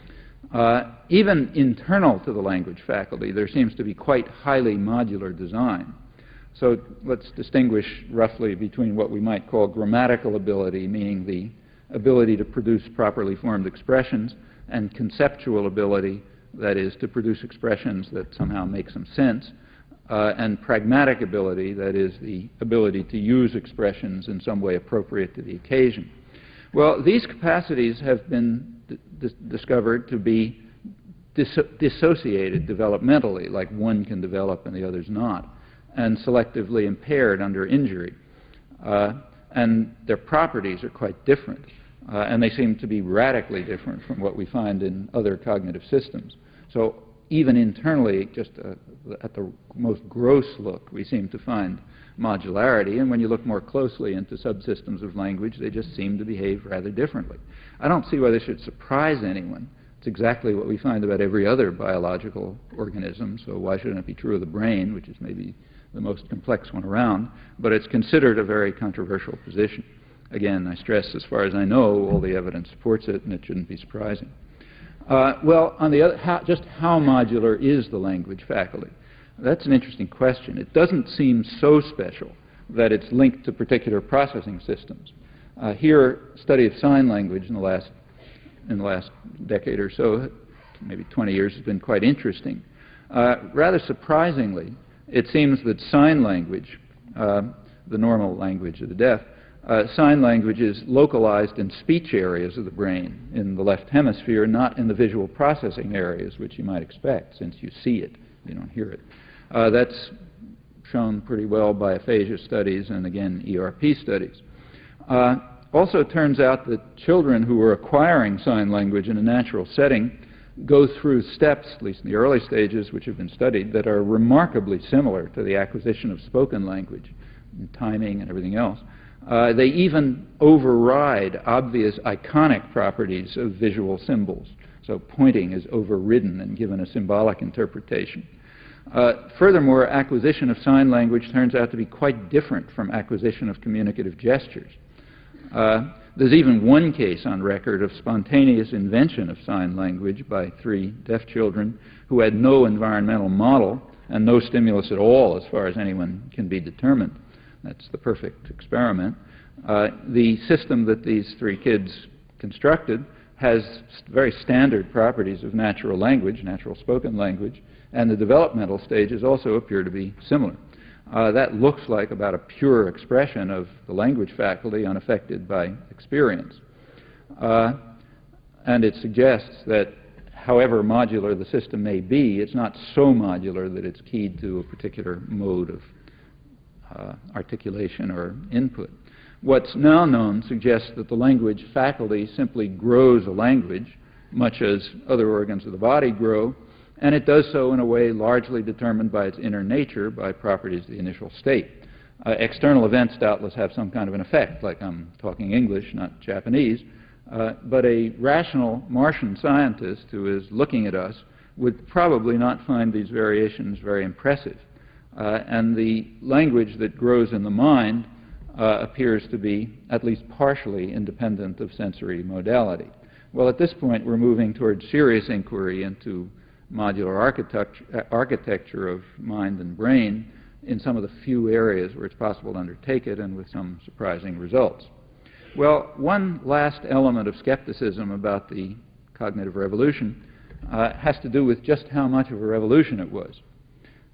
Uh, even internal to the language faculty, there seems to be quite highly modular design. So let's distinguish roughly between what we might call grammatical ability, meaning the ability to produce properly formed expressions, and conceptual ability, that is, to produce expressions that somehow make some sense, uh, and pragmatic ability, that is, the ability to use expressions in some way appropriate to the occasion. Well, these capacities have been d discovered to be dis dissociated developmentally, like one can develop and the other's not, and selectively impaired under injury. Uh, and their properties are quite different, uh, and they seem to be radically different from what we find in other cognitive systems. So even internally, just uh, at the most gross look, we seem to find modularity, and when you look more closely into subsystems of language, they just seem to behave rather differently. I don't see why this should surprise anyone. It's exactly what we find about every other biological organism, so why shouldn't it be true of the brain, which is maybe the most complex one around, but it's considered a very controversial position. Again, I stress, as far as I know, all the evidence supports it, and it shouldn't be surprising. Uh, well, on the other, how, just how modular is the language faculty? That's an interesting question. It doesn't seem so special that it's linked to particular processing systems. Uh, here, study of sign language in the last in the last decade or so, maybe twenty years, has been quite interesting. Uh, rather surprisingly, it seems that sign language, uh, the normal language of the deaf, uh, sign language is localized in speech areas of the brain in the left hemisphere, not in the visual processing areas, which you might expect, since you see it, you don't hear it. Uh, that's shown pretty well by aphasia studies and, again, E R P studies. Uh, also, it turns out that children who are acquiring sign language in a natural setting go through steps, at least in the early stages, which have been studied, that are remarkably similar to the acquisition of spoken language, and timing and everything else. Uh, they even override obvious iconic properties of visual symbols. So pointing is overridden and given a symbolic interpretation. Uh, furthermore, acquisition of sign language turns out to be quite different from acquisition of communicative gestures. Uh, there's even one case on record of spontaneous invention of sign language by three deaf children who had no environmental model and no stimulus at all as far as anyone can be determined. That's the perfect experiment. Uh, the system that these three kids constructed has very standard properties of natural language, natural spoken language, and the developmental stages also appear to be similar. Uh, that looks like about a pure expression of the language faculty unaffected by experience. Uh, and it suggests that however modular the system may be, it's not so modular that it's keyed to a particular mode of uh, articulation or input. What's now known suggests that the language faculty simply grows a language, much as other organs of the body grow, and it does so in a way largely determined by its inner nature, by properties of the initial state. Uh, external events doubtless have some kind of an effect, like I'm talking English, not Japanese, uh, but a rational Martian scientist who is looking at us would probably not find these variations very impressive. Uh, and the language that grows in the mind uh, appears to be at least partially independent of sensory modality. Well, at this point, we're moving towards serious inquiry into modular architecture, architecture of mind and brain in some of the few areas where it's possible to undertake it, and with some surprising results. Well, one last element of skepticism about the cognitive revolution uh, has to do with just how much of a revolution it was.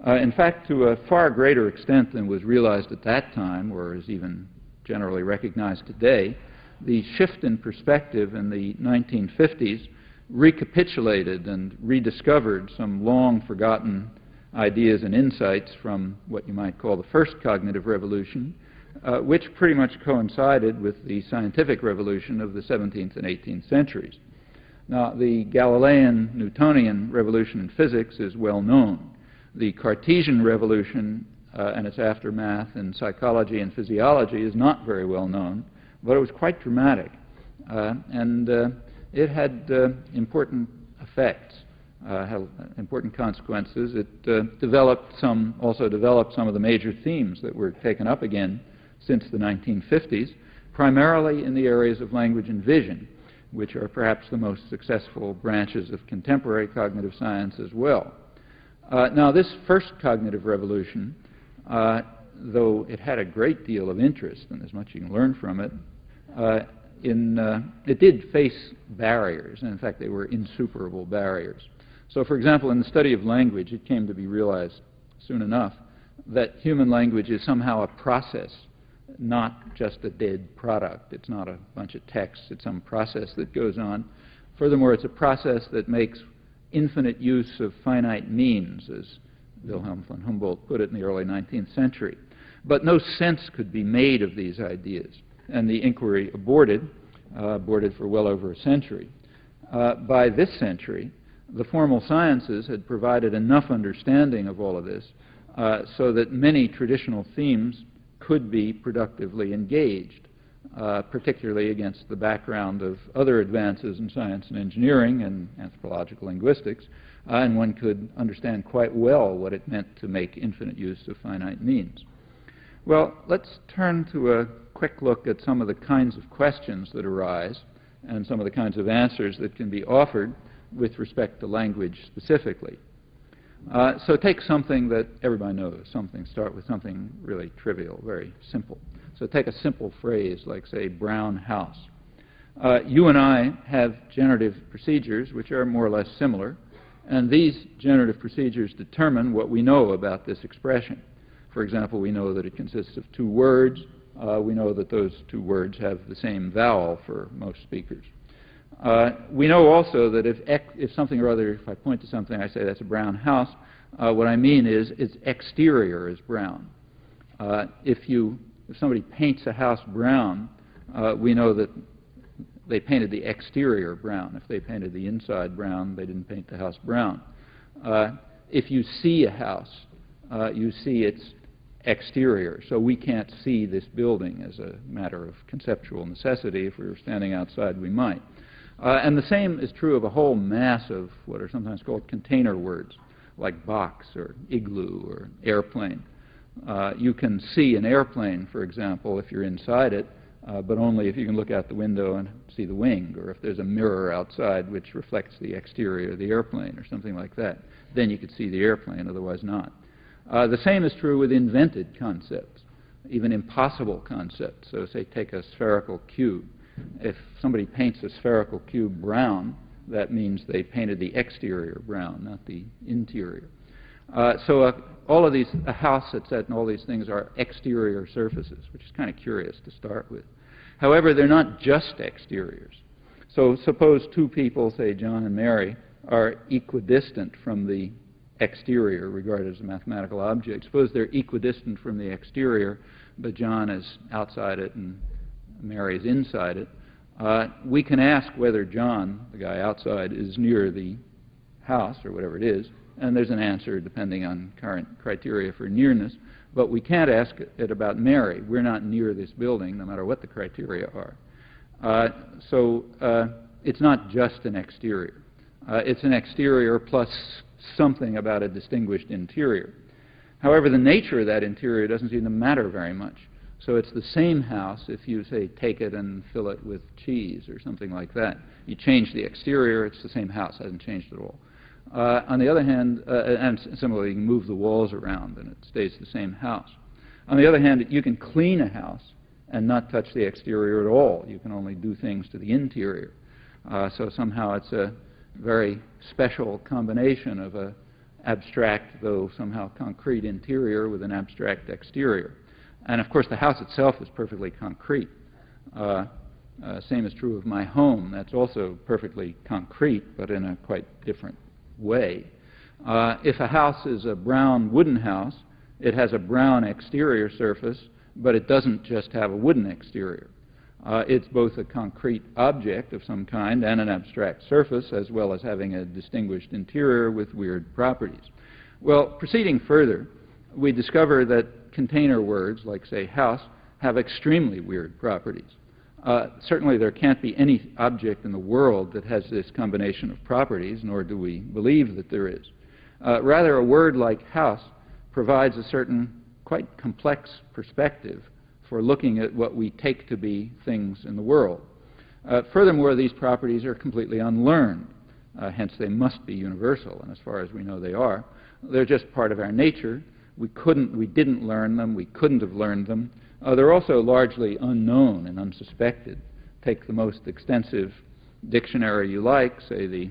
Uh, in fact, to a far greater extent than was realized at that time, or is even generally recognized today, the shift in perspective in the nineteen fifties recapitulated and rediscovered some long-forgotten ideas and insights from what you might call the first cognitive revolution, uh, which pretty much coincided with the scientific revolution of the seventeenth and eighteenth centuries. Now, the Galilean Newtonian revolution in physics is well known. The Cartesian revolution uh, and its aftermath in psychology and physiology is not very well known, but it was quite dramatic, uh, and uh, it had uh, important effects, uh, had important consequences. It uh, developed some, also developed some of the major themes that were taken up again since the nineteen fifties, primarily in the areas of language and vision, which are perhaps the most successful branches of contemporary cognitive science as well. Uh, now, this first cognitive revolution, uh, though it had a great deal of interest, and there's much you can learn from it, uh, in, uh, it did face barriers, and in fact they were insuperable barriers. So, for example, in the study of language, it came to be realized soon enough that human language is somehow a process, not just a dead product. It's not a bunch of text, it's some process that goes on. Furthermore, it's a process that makes infinite use of finite means, as Wilhelm von Humboldt put it in the early nineteenth century. But no sense could be made of these ideas, and the inquiry aborted, uh, aborted for well over a century. Uh, by this century, the formal sciences had provided enough understanding of all of this uh, so that many traditional themes could be productively engaged, uh, particularly against the background of other advances in science and engineering and anthropological linguistics, uh, and one could understand quite well what it meant to make infinite use of finite means. Well, let's turn to a quick look at some of the kinds of questions that arise and some of the kinds of answers that can be offered with respect to language specifically. Uh, so take something that everybody knows, something, start with something really trivial, very simple. So take a simple phrase like, say, brown house. Uh, you and I have generative procedures which are more or less similar, and these generative procedures determine what we know about this expression. For example, we know that it consists of two words. Uh, we know that those two words have the same vowel for most speakers. Uh, we know also that if, ex if something or other, if I point to something, I say that's a brown house, uh, what I mean is its exterior is brown. Uh, if, you, if somebody paints a house brown, uh, we know that they painted the exterior brown. If they painted the inside brown, they didn't paint the house brown. Uh, if you see a house, uh, you see its exterior. So we can't see this building as a matter of conceptual necessity. If we were standing outside, we might. Uh, and the same is true of a whole mass of what are sometimes called container words, like box or igloo or airplane. Uh, you can see an airplane, for example, if you're inside it, uh, but only if you can look out the window and see the wing, or if there's a mirror outside which reflects the exterior of the airplane or something like that. Then you could see the airplane, otherwise not. Uh, the same is true with invented concepts, even impossible concepts. So say take a spherical cube. If somebody paints a spherical cube brown, that means they painted the exterior brown, not the interior. Uh, so uh, all of these, a house, et cetera, and all these things are exterior surfaces, which is kind of curious to start with. However, they're not just exteriors. So suppose two people, say John and Mary, are equidistant from the exterior, regarded as a mathematical object. Suppose they're equidistant from the exterior, but John is outside it and Mary is inside it. Uh, we can ask whether John, the guy outside, is near the house or whatever it is, and there's an answer depending on current criteria for nearness, but we can't ask it about Mary. We're not near this building, no matter what the criteria are. Uh, so uh, it's not just an exterior. Uh, it's an exterior plus something about a distinguished interior. However, the nature of that interior doesn't seem to matter very much. So it's the same house if you, say, take it and fill it with cheese or something like that. You change the exterior, it's the same house, hasn't changed at all. Uh, on the other hand, uh, and similarly, you can move the walls around and it stays the same house. On the other hand, you can clean a house and not touch the exterior at all. You can only do things to the interior. Uh, so somehow it's a very special combination of a, abstract, though somehow concrete interior with an abstract exterior. And of course, the house itself is perfectly concrete. Uh, uh, same is true of my home. That's also perfectly concrete, but in a quite different way. Uh, if a house is a brown wooden house, it has a brown exterior surface, but it doesn't just have a wooden exterior. Uh, it's both a concrete object of some kind and an abstract surface, as well as having a distinguished interior with weird properties. Well, proceeding further, we discover that container words, like, say, house, have extremely weird properties. Uh, certainly there can't be any object in the world that has this combination of properties, nor do we believe that there is. Uh, rather, a word like house provides a certain quite complex perspective for looking at what we take to be things in the world. Uh, furthermore, these properties are completely unlearned, uh, hence they must be universal, and as far as we know they are. They're just part of our nature. We couldn't, we didn't learn them, we couldn't have learned them. Uh, they're also largely unknown and unsuspected. Take the most extensive dictionary you like, say the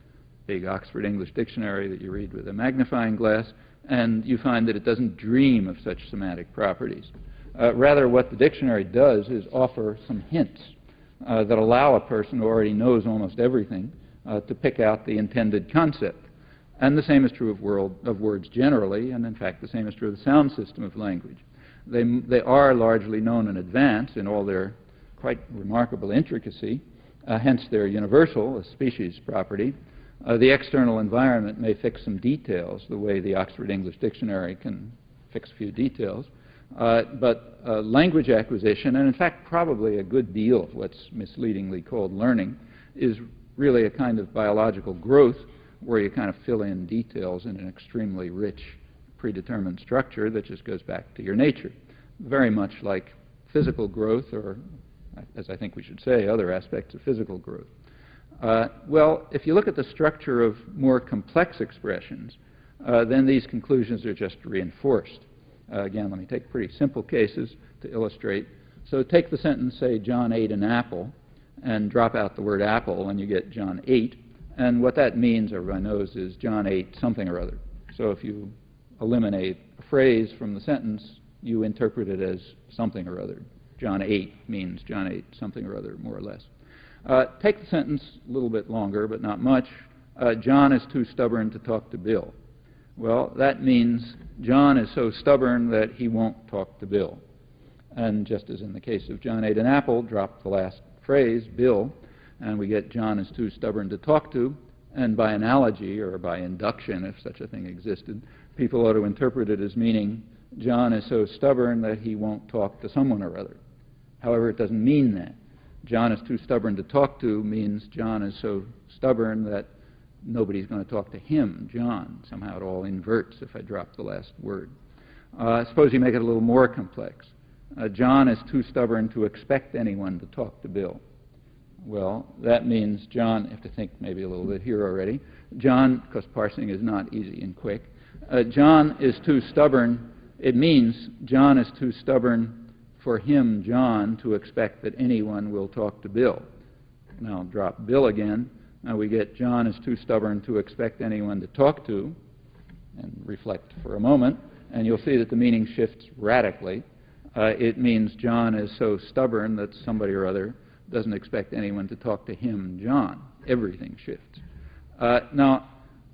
big Oxford English Dictionary that you read with a magnifying glass, and you find that it doesn't dream of such semantic properties. Uh, rather, what the dictionary does is offer some hints uh, that allow a person who already knows almost everything uh, to pick out the intended concept. And the same is true of, world, of words generally, and in fact the same is true of the sound system of language. They, they are largely known in advance in all their quite remarkable intricacy, uh, hence they're universal, a species property. Uh, the external environment may fix some details, the way the Oxford English Dictionary can fix a few details. Uh, but uh, language acquisition, and in fact probably a good deal of what's misleadingly called learning, is really a kind of biological growth where you kind of fill in details in an extremely rich, predetermined structure that just goes back to your nature. Very much like physical growth, or as I think we should say, other aspects of physical growth. Uh, well, if you look at the structure of more complex expressions, uh, then these conclusions are just reinforced. Uh, again, let me take pretty simple cases to illustrate. So take the sentence, say, John ate an apple, and drop out the word apple, and you get John ate. And what that means, everybody knows, is John ate something or other. So if you eliminate a phrase from the sentence, you interpret it as something or other. John ate means John ate something or other, more or less. Uh, take the sentence a little bit longer, but not much. Uh, John is too stubborn to talk to Bill. Well, that means John is so stubborn that he won't talk to Bill. And just as in the case of John ate an apple, drop the last phrase, Bill, and we get John is too stubborn to talk to. And by analogy, or by induction, if such a thing existed, people ought to interpret it as meaning John is so stubborn that he won't talk to someone or other. However, it doesn't mean that. John is too stubborn to talk to means John is so stubborn that nobody's going to talk to him, John. Somehow it all inverts if I drop the last word. Uh, suppose you make it a little more complex. Uh, John is too stubborn to expect anyone to talk to Bill. Well, that means John, I have to think maybe a little bit here already. John, because parsing is not easy and quick, uh, John is too stubborn. It means John is too stubborn for him, John, to expect that anyone will talk to Bill. Now drop Bill again. Now we get John is too stubborn to expect anyone to talk to, and reflect for a moment, and you'll see that the meaning shifts radically. Uh, it means John is so stubborn that somebody or other doesn't expect anyone to talk to him, John. Everything shifts. Uh, now,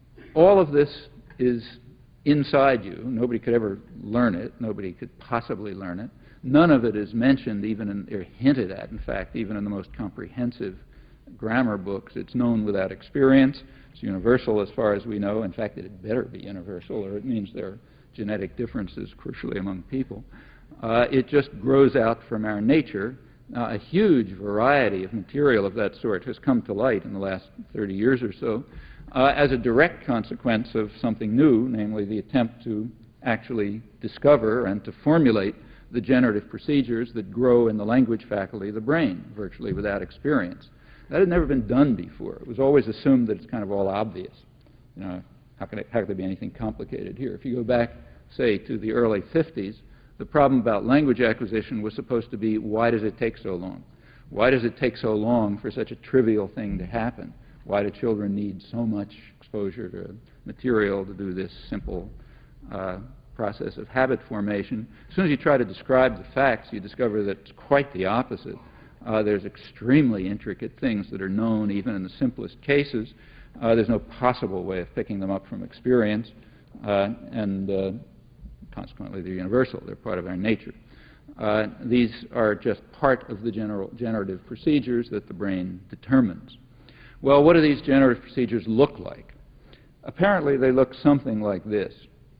all of this is inside you. Nobody could ever learn it. Nobody could possibly learn it. None of it is mentioned even in, or hinted at, in fact, even in the most comprehensive grammar books. It's known without experience. It's universal as far as we know. In fact, it had better be universal, or it means there are genetic differences, crucially, among people. Uh, it just grows out from our nature. Uh, a huge variety of material of that sort has come to light in the last thirty years or so uh, as a direct consequence of something new, namely the attempt to actually discover and to formulate the generative procedures that grow in the language faculty of the brain, virtually without experience. That had never been done before. It was always assumed that it's kind of all obvious. You know, how can, it, how could there be anything complicated here? If you go back, say, to the early fifties, the problem about language acquisition was supposed to be, why does it take so long? Why does it take so long for such a trivial thing to happen? Why do children need so much exposure to material to do this simple uh, process of habit formation? As soon as you try to describe the facts, you discover that it's quite the opposite. Uh, there's extremely intricate things that are known even in the simplest cases. Uh, there's no possible way of picking them up from experience, uh, and uh, consequently they're universal. They're part of our nature. Uh, these are just part of the general generative procedures that the brain determines. Well, what do these generative procedures look like? Apparently they look something like this.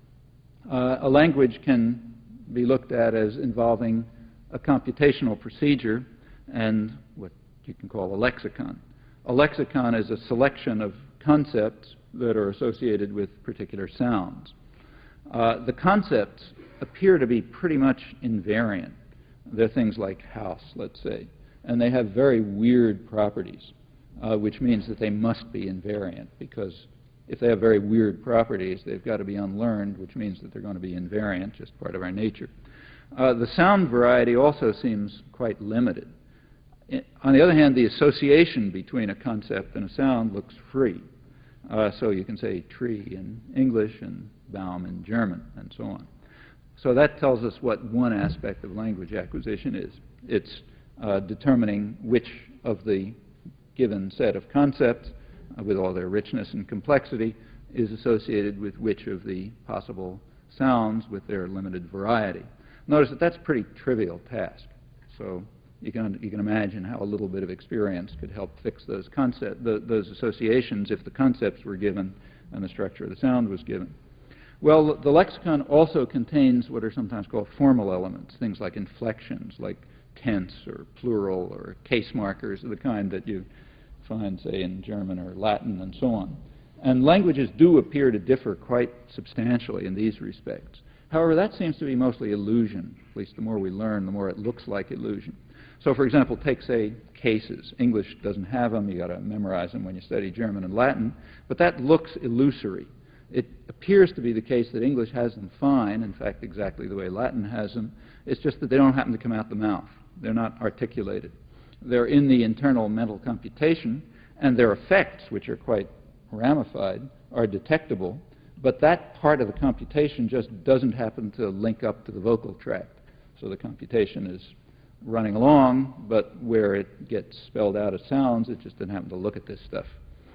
Uh, a language can be looked at as involving a computational procedure and what you can call a lexicon. A lexicon is a selection of concepts that are associated with particular sounds. Uh, the concepts appear to be pretty much invariant. They're things like house, let's say, and they have very weird properties, uh, which means that they must be invariant, because if they have very weird properties, they've got to be unlearned, which means that they're going to be invariant, just part of our nature. Uh, the sound variety also seems quite limited. I, on the other hand, the association between a concept and a sound looks free. Uh, so you can say tree in English and Baum in German, and so on. So that tells us what one aspect of language acquisition is. It's uh, determining which of the given set of concepts, uh, with all their richness and complexity, is associated with which of the possible sounds with their limited variety. Notice that that's a pretty trivial task. So you can, you can imagine how a little bit of experience could help fix those, concept, the, those associations if the concepts were given and the structure of the sound was given. Well, the lexicon also contains what are sometimes called formal elements, things like inflections, like tense or plural or case markers of the kind that you find, say, in German or Latin and so on. And languages do appear to differ quite substantially in these respects. However, that seems to be mostly illusion. At least the more we learn, the more it looks like illusion. So, for example, take, say, cases. English doesn't have them. You've got to memorize them when you study German and Latin. But that looks illusory. It appears to be the case that English has them fine, in fact, exactly the way Latin has them. It's just that they don't happen to come out the mouth. They're not articulated. They're in the internal mental computation, and their effects, which are quite ramified, are detectable. But that part of the computation just doesn't happen to link up to the vocal tract. So the computation is running along, but where it gets spelled out as sounds, it just doesn't happen to look at this stuff.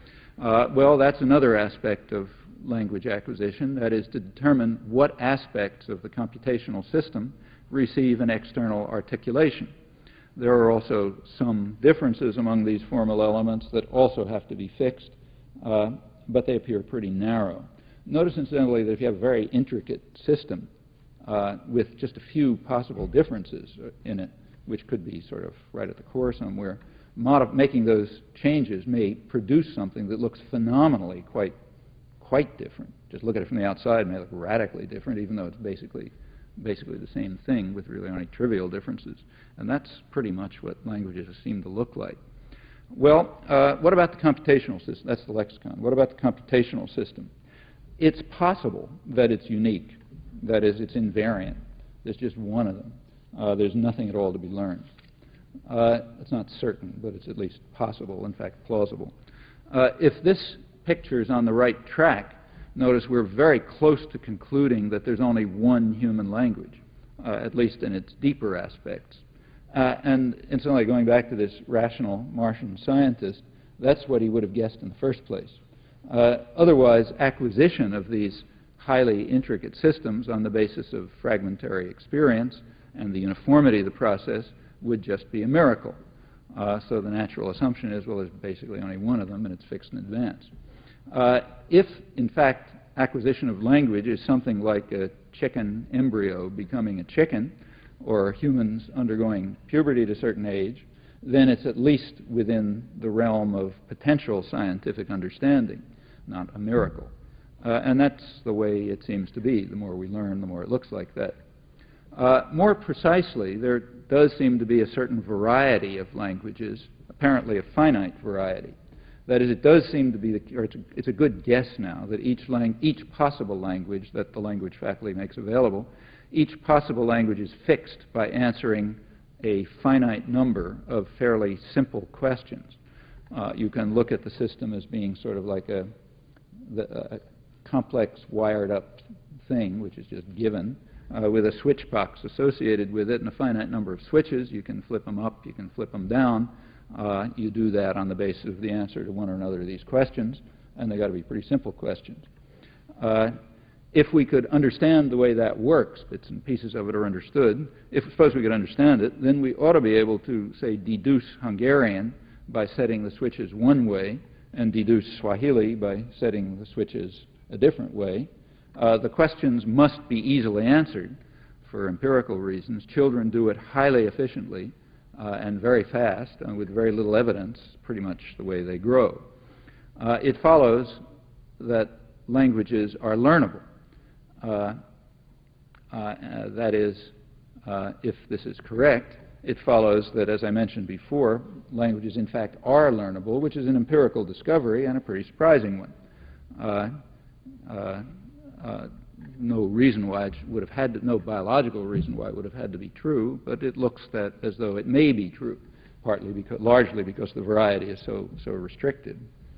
Uh, well, that's another aspect of language acquisition, that is to determine what aspects of the computational system receive an external articulation. There are also some differences among these formal elements that also have to be fixed, uh, but they appear pretty narrow. Notice, incidentally, that if you have a very intricate system uh, with just a few possible differences in it, which could be sort of right at the core somewhere, Mod- making those changes may produce something that looks phenomenally quite, quite different. Just look at it from the outside, it may look radically different, even though it's basically, basically the same thing with really only trivial differences. And that's pretty much what languages seem to look like. Well, uh, what about the computational system? That's the lexicon. What about the computational system? It's possible that it's unique. That is, it's invariant. There's just one of them. Uh, there's nothing at all to be learned. Uh, it's not certain, but it's at least possible, in fact, plausible. Uh, if this picture is on the right track, notice we're very close to concluding that there's only one human language, uh, at least in its deeper aspects. Uh, and incidentally, going back to this rational Martian scientist, that's what he would have guessed in the first place. Uh, otherwise, acquisition of these highly intricate systems on the basis of fragmentary experience and the uniformity of the process would just be a miracle. Uh, so the natural assumption is, well, there's basically only one of them, and it's fixed in advance. Uh, if, in fact, acquisition of language is something like a chicken embryo becoming a chicken, or humans undergoing puberty at a certain age, then it's at least within the realm of potential scientific understanding, not a miracle. Uh, and that's the way it seems to be. The more we learn, the more it looks like that. Uh, more precisely, there does seem to be a certain variety of languages, apparently a finite variety. That is, it does seem to be, the, or it's a, it's a good guess now, that each, lang each possible language that the language faculty makes available, each possible language is fixed by answering a finite number of fairly simple questions. Uh, you can look at the system as being sort of like a, the, a complex wired-up thing, which is just given, uh, with a switch box associated with it and a finite number of switches. You can flip them up, you can flip them down. Uh, you do that on the basis of the answer to one or another of these questions, and they've got to be pretty simple questions. Uh, if we could understand the way that works, bits and pieces of it are understood, if suppose we could understand it, then we ought to be able to, say, deduce Hungarian by setting the switches one way, and deduce Swahili by setting the switches a different way. Uh, the questions must be easily answered for empirical reasons. Children do it highly efficiently uh, and very fast, and with very little evidence, pretty much the way they grow. Uh, it follows that languages are learnable. Uh, uh, that is, uh, if this is correct, it follows that, as I mentioned before, languages in fact are learnable, which is an empirical discovery and a pretty surprising one. Uh, uh, uh, no reason why it would have had to, no biological reason why it would have had to be true, but it looks that as though it may be true, partly because, largely because the variety is so, so restricted.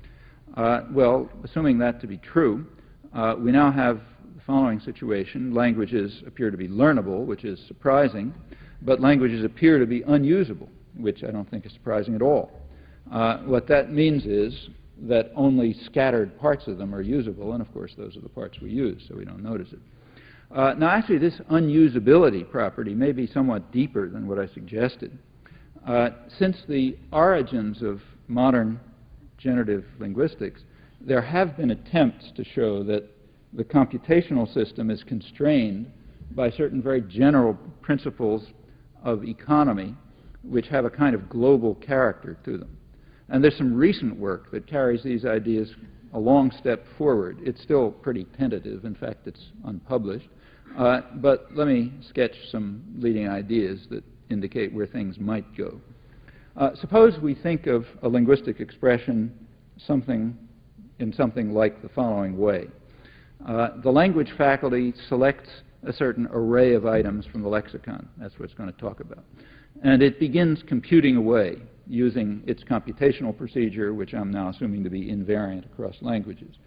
Uh, well, assuming that to be true, uh, we now have the following situation. Languages appear to be learnable, which is surprising, but languages appear to be unusable, which I don't think is surprising at all. Uh, what that means is that only scattered parts of them are usable, and of course those are the parts we use, so we don't notice it. Uh, now actually this unusability property may be somewhat deeper than what I suggested. Uh, since the origins of modern generative linguistics, there have been attempts to show that the computational system is constrained by certain very general principles of economy which have a kind of global character to them. And there's some recent work that carries these ideas a long step forward. It's still pretty tentative. In fact, it's unpublished. Uh, but let me sketch some leading ideas that indicate where things might go. Uh, suppose we think of a linguistic expression something in something like the following way. Uh, the language faculty selects a certain array of items from the lexicon. That's what it's going to talk about. And it begins computing away using its computational procedure, which I'm now assuming to be invariant across languages.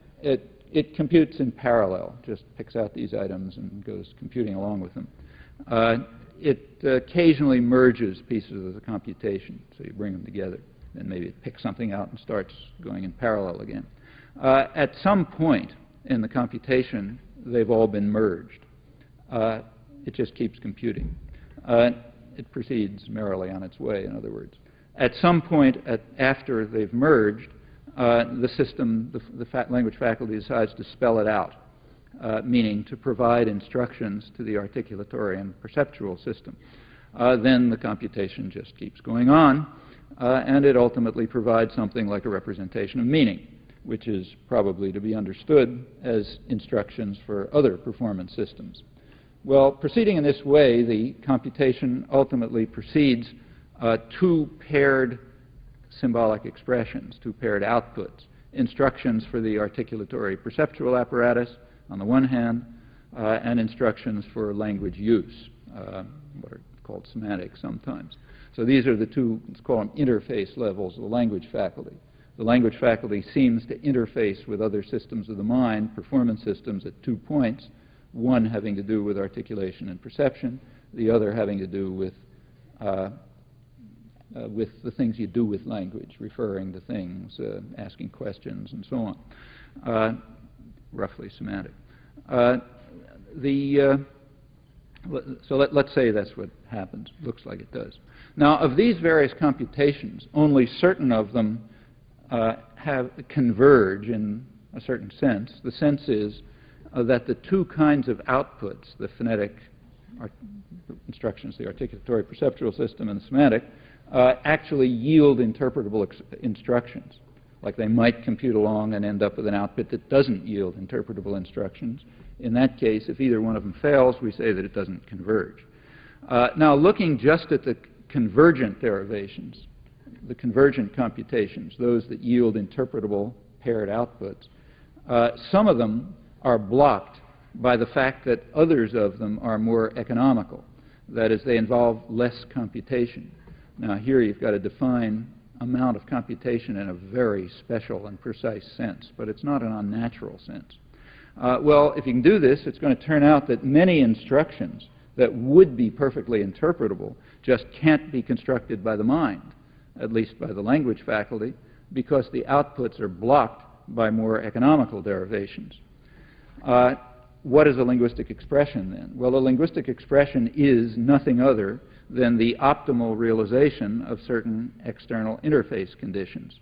It, it computes in parallel, just picks out these items and goes computing along with them. Uh, it uh, occasionally merges pieces of the computation, so you bring them together. Then maybe it picks something out and starts going in parallel again. Uh, at some point in the computation, they've all been merged. Uh, it just keeps computing. Uh, it proceeds merrily on its way, in other words. At some point at, after they've merged, uh, the system, the, the fa language faculty decides to spell it out, uh, meaning to provide instructions to the articulatory and perceptual system. Uh, then the computation just keeps going on, uh, and it ultimately provides something like a representation of meaning, which is probably to be understood as instructions for other performance systems. Well, proceeding in this way, the computation ultimately proceeds uh, two paired symbolic expressions, two paired outputs, instructions for the articulatory perceptual apparatus on the one hand, uh, and instructions for language use, uh, what are called semantics sometimes. So these are the two, let's call them interface levels of the language faculty. The language faculty seems to interface with other systems of the mind, performance systems, at two points, one having to do with articulation and perception, the other having to do with, uh, uh, with the things you do with language, referring to things, uh, asking questions, and so on. Uh, roughly semantic. Uh, the, uh, so let, let's say that's what happens. Looks like it does. Now, of these various computations, only certain of them uh, have converge in a certain sense. The sense is uh, that the two kinds of outputs, the phonetic art instructions, the articulatory perceptual system, and the semantic, uh, actually yield interpretable ex instructions. Like they might compute along and end up with an output that doesn't yield interpretable instructions. In that case, if either one of them fails, we say that it doesn't converge. Uh, now, looking just at the convergent derivations, the convergent computations, those that yield interpretable paired outputs, uh, some of them are blocked by the fact that others of them are more economical. That is, they involve less computation. Now, here you've got to define amount of computation in a very special and precise sense, but it's not an unnatural sense. Uh, well, if you can do this, it's going to turn out that many instructions that would be perfectly interpretable just can't be constructed by the mind, at least by the language faculty, because the outputs are blocked by more economical derivations. Uh, what is a linguistic expression then? Well, a linguistic expression is nothing other than the optimal realization of certain external interface conditions.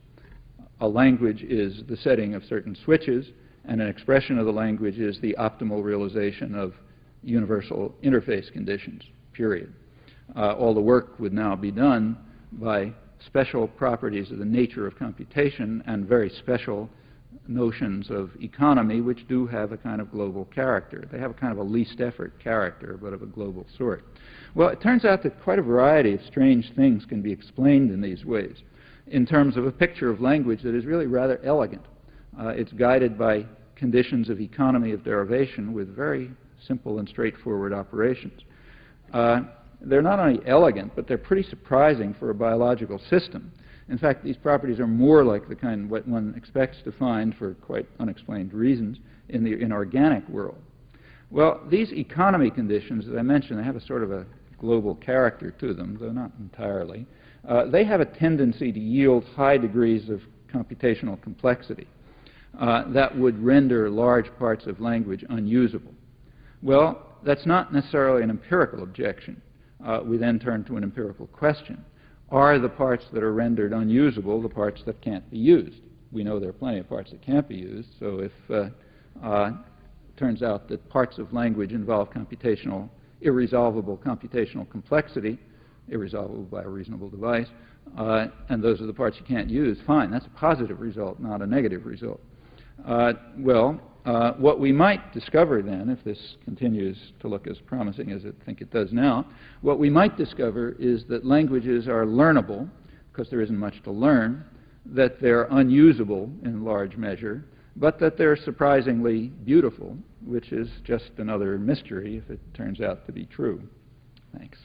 A language is the setting of certain switches, and an expression of the language is the optimal realization of universal interface conditions, period. Uh, all the work would now be done by special properties of the nature of computation and very special notions of economy, which do have a kind of global character. They have a kind of a least effort character, but of a global sort. Well, it turns out that quite a variety of strange things can be explained in these ways in terms of a picture of language that is really rather elegant. Uh, it's guided by conditions of economy of derivation with very simple and straightforward operations. Uh, they're not only elegant, but they're pretty surprising for a biological system. In fact, these properties are more like the kind what one expects to find for quite unexplained reasons in the inorganic world. Well, these economy conditions, as I mentioned, they have a sort of a global character to them, though not entirely. Uh, they have a tendency to yield high degrees of computational complexity uh, that would render large parts of language unusable. Well, that's not necessarily an empirical objection. Uh, we then turn to an empirical question. Are the parts that are rendered unusable the parts that can't be used? We know there are plenty of parts that can't be used, so if uh, uh, it turns out that parts of language involve computational, irresolvable computational complexity, irresolvable by a reasonable device, uh, and those are the parts you can't use, fine, that's a positive result, not a negative result. Uh, well, uh, what we might discover then, if this continues to look as promising as I think it does now, what we might discover is that languages are learnable, because there isn't much to learn, that they're unusable in large measure, but that they're surprisingly beautiful, which is just another mystery if it turns out to be true. Thanks.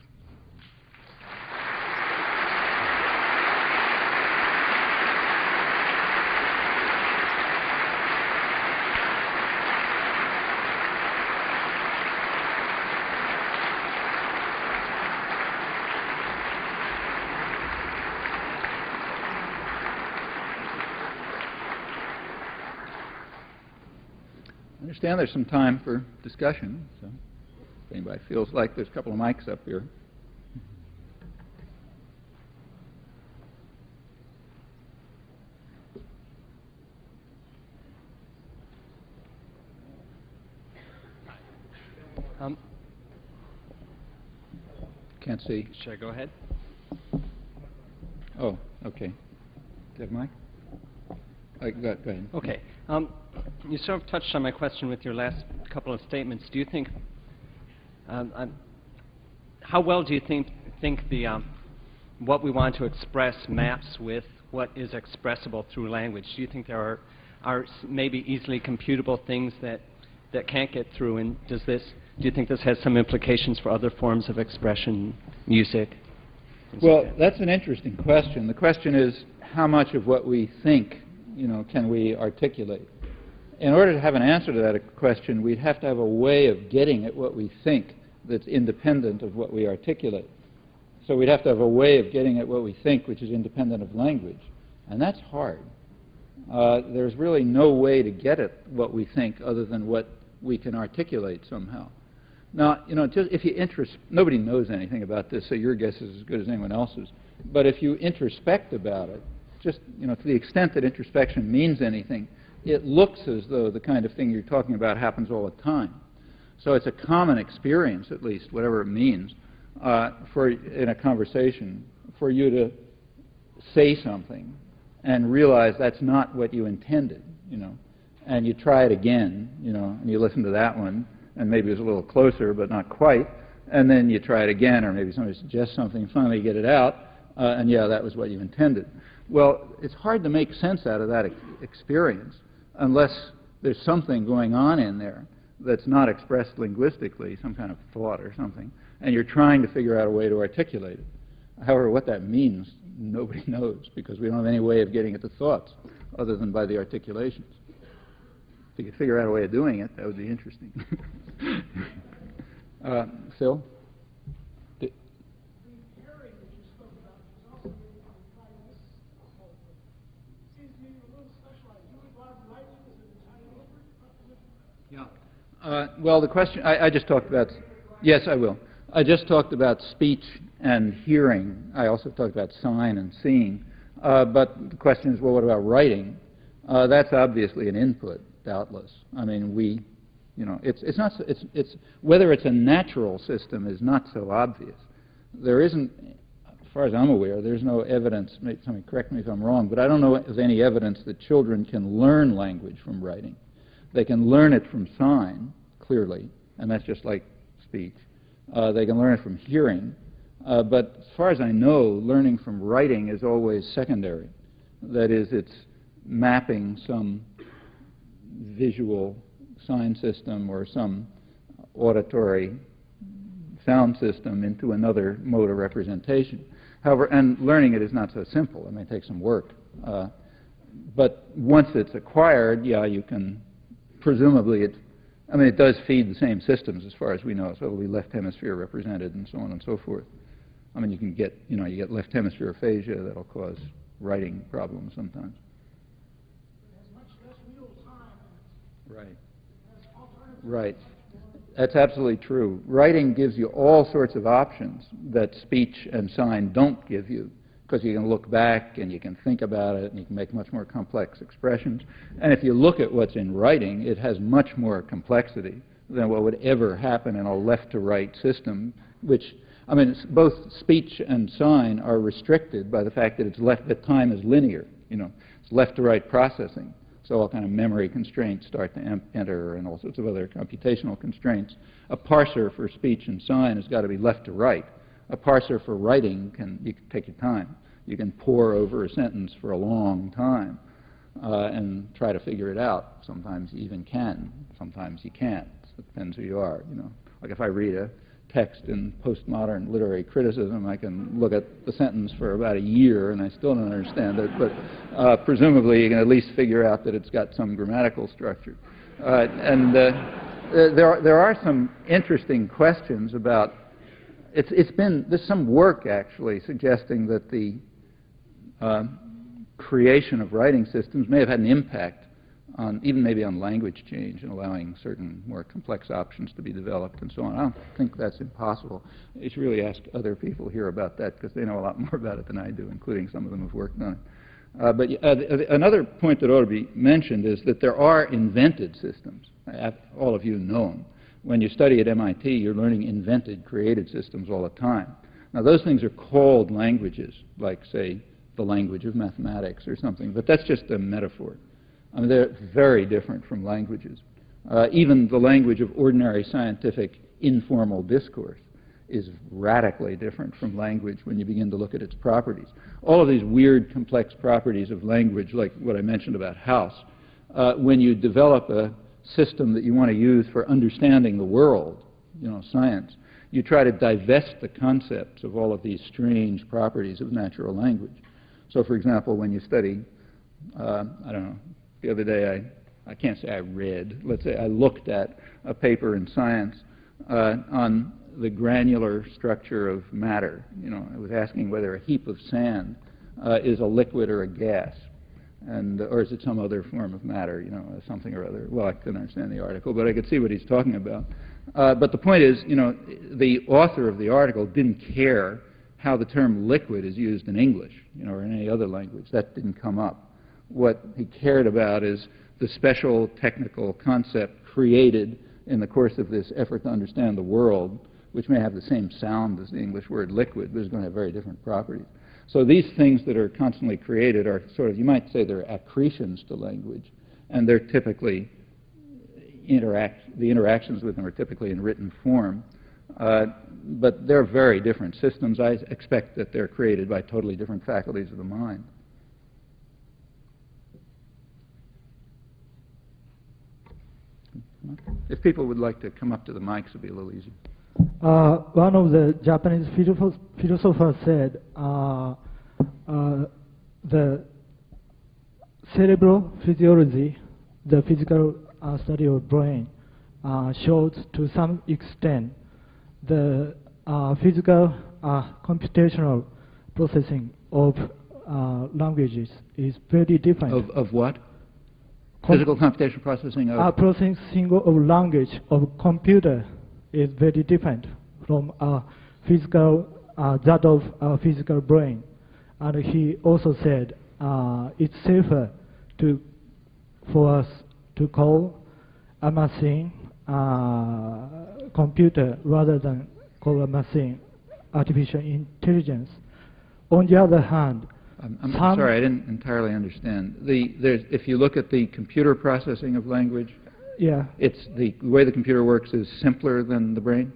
I understand there's some time for discussion, so if anybody feels like there's a couple of mics up here. Um, Can't see. should I go ahead? Oh, okay. Do you have a mic? Uh, go, go ahead. Okay. Um, you sort of touched on my question with your last couple of statements. Do you think, um, um, how well do you think, think the, um, what we want to express maps with what is expressible through language? Do you think there are, are maybe easily computable things that, that can't get through? And does this, do you think this has some implications for other forms of expression, music? Well, that's an interesting question. The question is, how much of what we think, you know, can we articulate? In order to have an answer to that question, we'd have to have a way of getting at what we think that's independent of what we articulate. So we'd have to have a way of getting at what we think which is independent of language. And that's hard. Uh, there's really no way to get at what we think other than what we can articulate somehow. Now, you know, just if you interest, nobody knows anything about this, so your guess is as good as anyone else's. But if you introspect about it, just, you know, to the extent that introspection means anything, it looks as though the kind of thing you're talking about happens all the time. So it's a common experience, at least, whatever it means, uh, for in a conversation, for you to say something and realize that's not what you intended, you know, and you try it again, you know, and you listen to that one, and maybe it was a little closer, but not quite, and then you try it again, or maybe somebody suggests something, finally you get it out, uh, and yeah, that was what you intended. Well, it's hard to make sense out of that ex experience unless there's something going on in there that's not expressed linguistically, some kind of thought or something, and you're trying to figure out a way to articulate it. However, what that means, nobody knows, because we don't have any way of getting at the thoughts other than by the articulations. If you could figure out a way of doing it, that would be interesting. uh, Phil? The hearing that you spoke about is also really complex. Seems to me a little specialized. You regard writing as an entirely different proposition? Yeah. Uh, well, the question, I, I just talked about, yes, I will. I just talked about speech and hearing. I also talked about sign and seeing. Uh, but the question is, well, what about writing? Uh, that's obviously an input, doubtless. I mean, we, you know, it's, it's not, so, it's, it's, whether it's a natural system is not so obvious. There isn't, as far as I'm aware, there's no evidence, somebody correct me if I'm wrong, but I don't know of any evidence that children can learn language from writing. They can learn it from sign, clearly, and that's just like speech. Uh, they can learn it from hearing. Uh, but as far as I know, learning from writing is always secondary. That is, it's mapping some visual sign system or some auditory sound system into another mode of representation. However, and learning it is not so simple. It may take some work. Uh, but once it's acquired, yeah, you can, presumably, it, I mean, it does feed the same systems as far as we know, so it'll be left hemisphere represented and so on and so forth. I mean, you can get, you know, you get left hemisphere aphasia that'll cause writing problems sometimes. It has much less real time. Right. It has alternative. Right. That's absolutely true. Writing gives you all sorts of options that speech and sign don't give you, because you can look back and you can think about it and you can make much more complex expressions. And if you look at what's in writing, it has much more complexity than what would ever happen in a left-to-right system, which, I mean, it's both speech and sign are restricted by the fact that it's left, that time is linear. You know, it's left-to-right processing. So all kind of memory constraints start to em enter and all sorts of other computational constraints. A parser for speech and sign has got to be left to right. A parser for writing can, you can take your time. You can pore over a sentence for a long time uh, and try to figure it out. Sometimes you even can. Sometimes you can't. It depends who you are. You know, like if I read a text in postmodern literary criticism, I can look at the sentence for about a year and I still don't understand it, but uh, presumably you can at least figure out that it's got some grammatical structure. Uh, and uh, there, are, there are some interesting questions about, it's, it's been, there's some work actually suggesting that the uh, creation of writing systems may have had an impact on, even maybe on language change and allowing certain more complex options to be developed and so on. I don't think that's impossible. You should really ask other people here about that because they know a lot more about it than I do, including some of them who've worked on it. Uh, but uh, th another point that ought to be mentioned is that there are invented systems. Uh, all of you know them. When you study at M I T, you're learning invented, created systems all the time. Now, those things are called languages, like, say, the language of mathematics or something, but that's just a metaphor. I mean, they're very different from languages. Uh, even the language of ordinary scientific informal discourse is radically different from language when you begin to look at its properties. All of these weird, complex properties of language, like what I mentioned about house, uh, when you develop a system that you want to use for understanding the world, you know, science, you try to divest the concepts of all of these strange properties of natural language. So, for example, when you study, uh, I don't know, the other day I, I can't say I read, let's say I looked at a paper in Science uh, on the granular structure of matter. You know, I was asking whether a heap of sand uh, is a liquid or a gas, and or is it some other form of matter, you know, something or other. Well, I couldn't understand the article, but I could see what he's talking about. Uh, but the point is, you know, the author of the article didn't care how the term liquid is used in English, you know, or in any other language. That didn't come up. What he cared about is the special technical concept created in the course of this effort to understand the world, which may have the same sound as the English word liquid, but is going to have very different properties. So these things that are constantly created are sort of, you might say they're accretions to language, and they're typically interact, the interactions with them are typically in written form. Uh, but they're very different systems. I expect that they're created by totally different faculties of the mind. If people would like to come up to the mics, it would be a little easier. Uh, one of the Japanese philosoph- philosophers said uh, uh, the cerebral physiology, the physical uh, study of brain, uh, shows to some extent the uh, physical uh, computational processing of uh, languages is very different. Of, of what? Com- Physical computational processing of... Uh, processing of language of computer is very different from uh, physical, uh, that of uh, physical brain. And he also said uh, it's safer to, for us to call a machine uh, computer rather than call a machine artificial intelligence. On the other hand, I'm, I'm some sorry, I didn't entirely understand. The, there's, if you look at the computer processing of language, yeah, it's the way the computer works is simpler than the brain?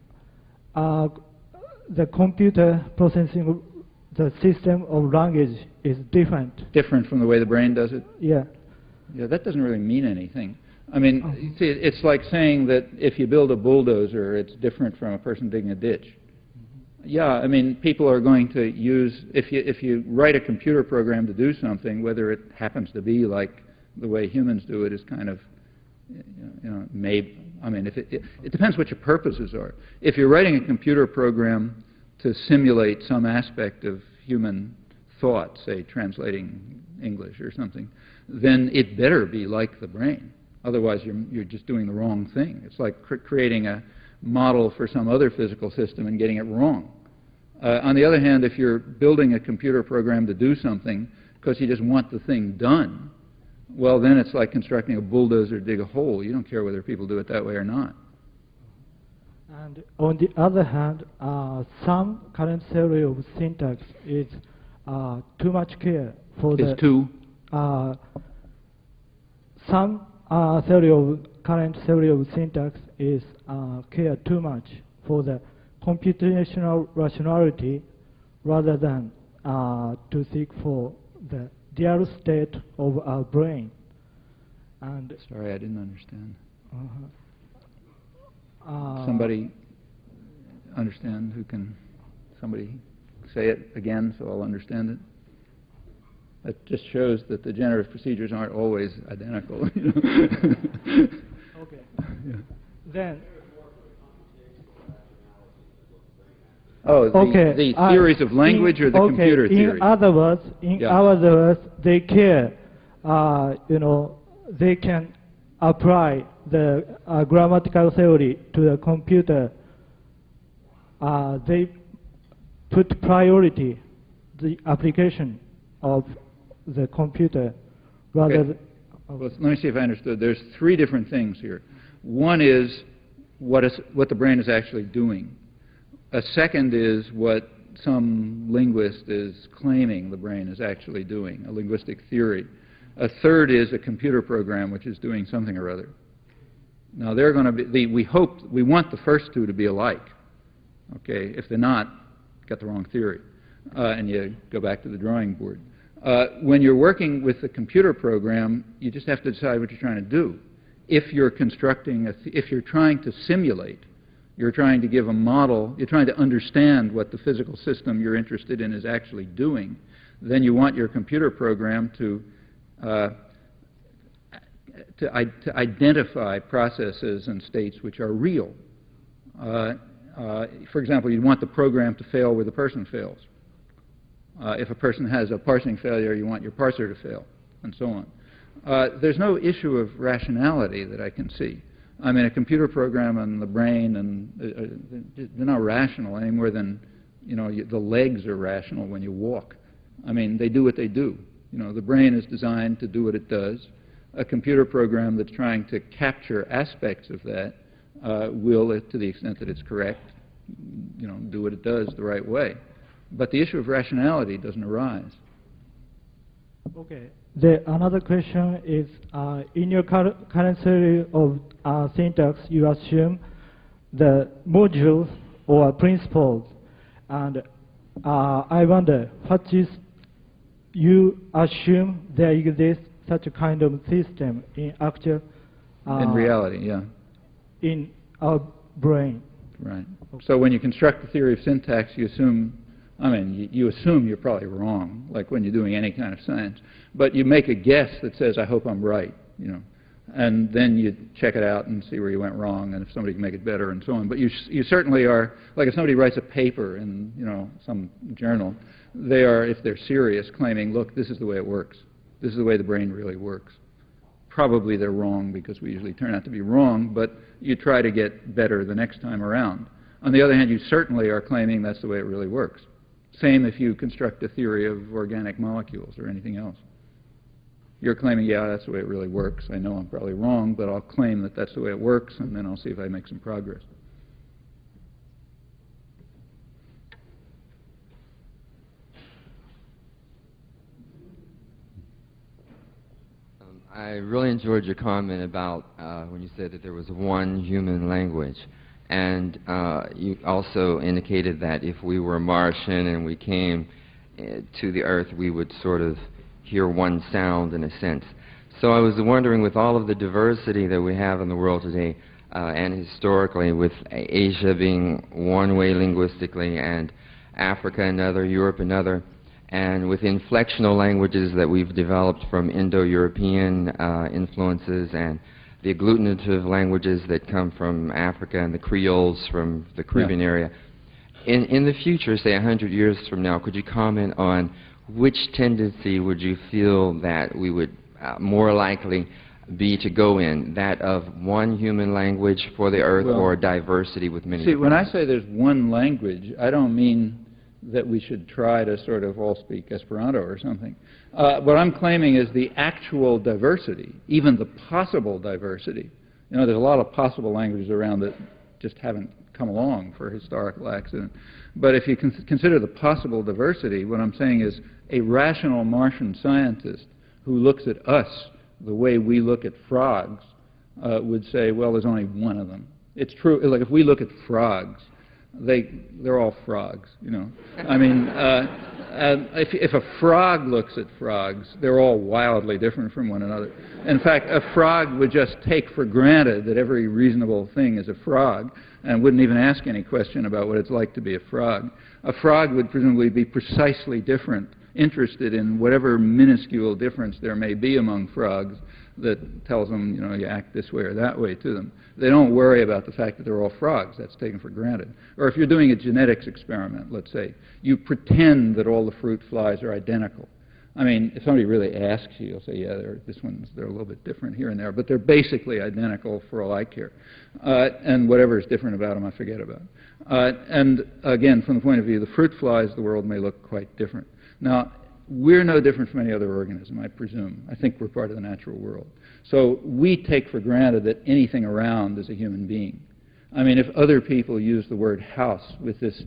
uh, the computer processing of the system of language is different. Different from the way the brain does it? Yeah. Yeah, that doesn't really mean anything. I mean, Oh. you see, it's like saying that if you build a bulldozer, it's different from a person digging a ditch. Yeah, I mean, people are going to use, if you, if you write a computer program to do something, whether it happens to be like the way humans do it is kind of, you know, maybe, I mean, if it, it, it depends what your purposes are. If you're writing a computer program to simulate some aspect of human thought, say translating English or something, then it better be like the brain. Otherwise, you're, you're just doing the wrong thing. It's like cr creating a model for some other physical system and getting it wrong. Uh, on the other hand, if you're building a computer program to do something because you just want the thing done, well, then it's like constructing a bulldozer to dig a hole. You don't care whether people do it that way or not. And on the other hand, uh, some current theory of syntax is uh, too much care for the... Is too? Uh, some uh, theory of current theory of syntax is uh, care too much for the computational rationality rather than uh, to seek for the ideal state of our brain. And Sorry, I didn't understand. uh, uh, Somebody understand who can, somebody say it again so I'll understand it? That just shows that the generative procedures aren't always identical. You know? Okay. Yeah. Then. Oh, the, Okay. the uh, theories of language in, or the okay, computer theory? In other words, in Yeah. other words, they care. Uh, you know, they can apply the uh, grammatical theory to the computer. Uh, they put priority the application of the computer rather. Okay. Th Well, let me see if I understood. There's three different things here. One is what, is, what the brain is actually doing. A second is what some linguist is claiming the brain is actually doing, a linguistic theory. A third is a computer program which is doing something or other. Now, they're going to be, the, we hope, we want the first two to be alike. Okay, if they're not, got the wrong theory. Uh, and you go back to the drawing board. Uh, when you're working with the computer program, you just have to decide what you're trying to do. If you're constructing, a th if you're trying to simulate, you're trying to give a model, you're trying to understand what the physical system you're interested in is actually doing, then you want your computer program to, uh, to, I to identify processes and states which are real. Uh, uh, for example, you'd want the program to fail where the person fails. Uh, if a person has a parsing failure, you want your parser to fail, and so on. Uh, there's no issue of rationality that I can see. I mean, a computer program and the brain, and uh, they're not rational any more than, you know, you, the legs are rational when you walk. I mean, they do what they do. You know, the brain is designed to do what it does. A computer program that's trying to capture aspects of that uh, will, to the extent that it's correct, you know, do what it does the right way. But the issue of rationality doesn't arise. Okay. The another question is, uh, in your cur current theory of uh, syntax, you assume the modules or principles, and uh, I wonder, what is you assume there exists such a kind of system in actual uh, In reality, yeah. in our brain? Right. So when you construct the theory of syntax, you assume, I mean, you, you assume you're probably wrong, like when you're doing any kind of science. But you make a guess that says, I hope I'm right, you know. And then you check it out and see where you went wrong, and if somebody can make it better, and so on. But you, you certainly are, like if somebody writes a paper in, you know, some journal, they are, if they're serious, claiming, look, this is the way it works. This is the way the brain really works. Probably they're wrong, because we usually turn out to be wrong, but you try to get better the next time around. On the other hand, you certainly are claiming that's the way it really works. Same if you construct a theory of organic molecules or anything else. You're claiming, yeah, that's the way it really works. I know I'm probably wrong, but I'll claim that that's the way it works, and then I'll see if I make some progress. Um, I really enjoyed your comment about uh, when you said that there was one human language. And uh, you also indicated that if we were Martian and we came uh, to the Earth, we would sort of hear one sound in a sense. So I was wondering, with all of the diversity that we have in the world today, uh, and historically, with Asia being one way linguistically, and Africa another, Europe another, and with inflectional languages that we've developed from Indo-European uh, influences, and the agglutinative languages that come from Africa, and the Creoles from the Caribbean Yeah. area. In, in the future, say a hundred years from now, could you comment on which tendency would you feel that we would uh, more likely be to go in, that of one human language for the Earth, Well, or diversity with many? See, when I say there's one language, I don't mean that we should try to sort of all speak Esperanto or something. Uh, what I'm claiming is the actual diversity, even the possible diversity. You know, there's a lot of possible languages around that just haven't come along for historical accident. But if you con consider the possible diversity, what I'm saying is a rational Martian scientist who looks at us the way we look at frogs uh, would say, well, there's only one of them. It's true, like if we look at frogs, they, they're all frogs, you know. I mean, uh, uh, if, if a frog looks at frogs, they're all wildly different from one another. In fact, a frog would just take for granted that every reasonable thing is a frog and wouldn't even ask any question about what it's like to be a frog. A frog would presumably be precisely different, interested in whatever minuscule difference there may be among frogs that tells them, you know, you act this way or that way to them. They don't worry about the fact that they're all frogs. That's taken for granted. Or if you're doing a genetics experiment, let's say, you pretend that all the fruit flies are identical. I mean, if somebody really asks you, you'll say, yeah, they're, this one's, they're a little bit different here and there, but they're basically identical for all I care. Uh, and whatever is different about them, I forget about. Uh, and again, from the point of view of the fruit flies, the world may look quite different. Now, we're no different from any other organism, I presume. I think we're part of the natural world. So we take for granted that anything around is a human being. I mean, if other people use the word house with this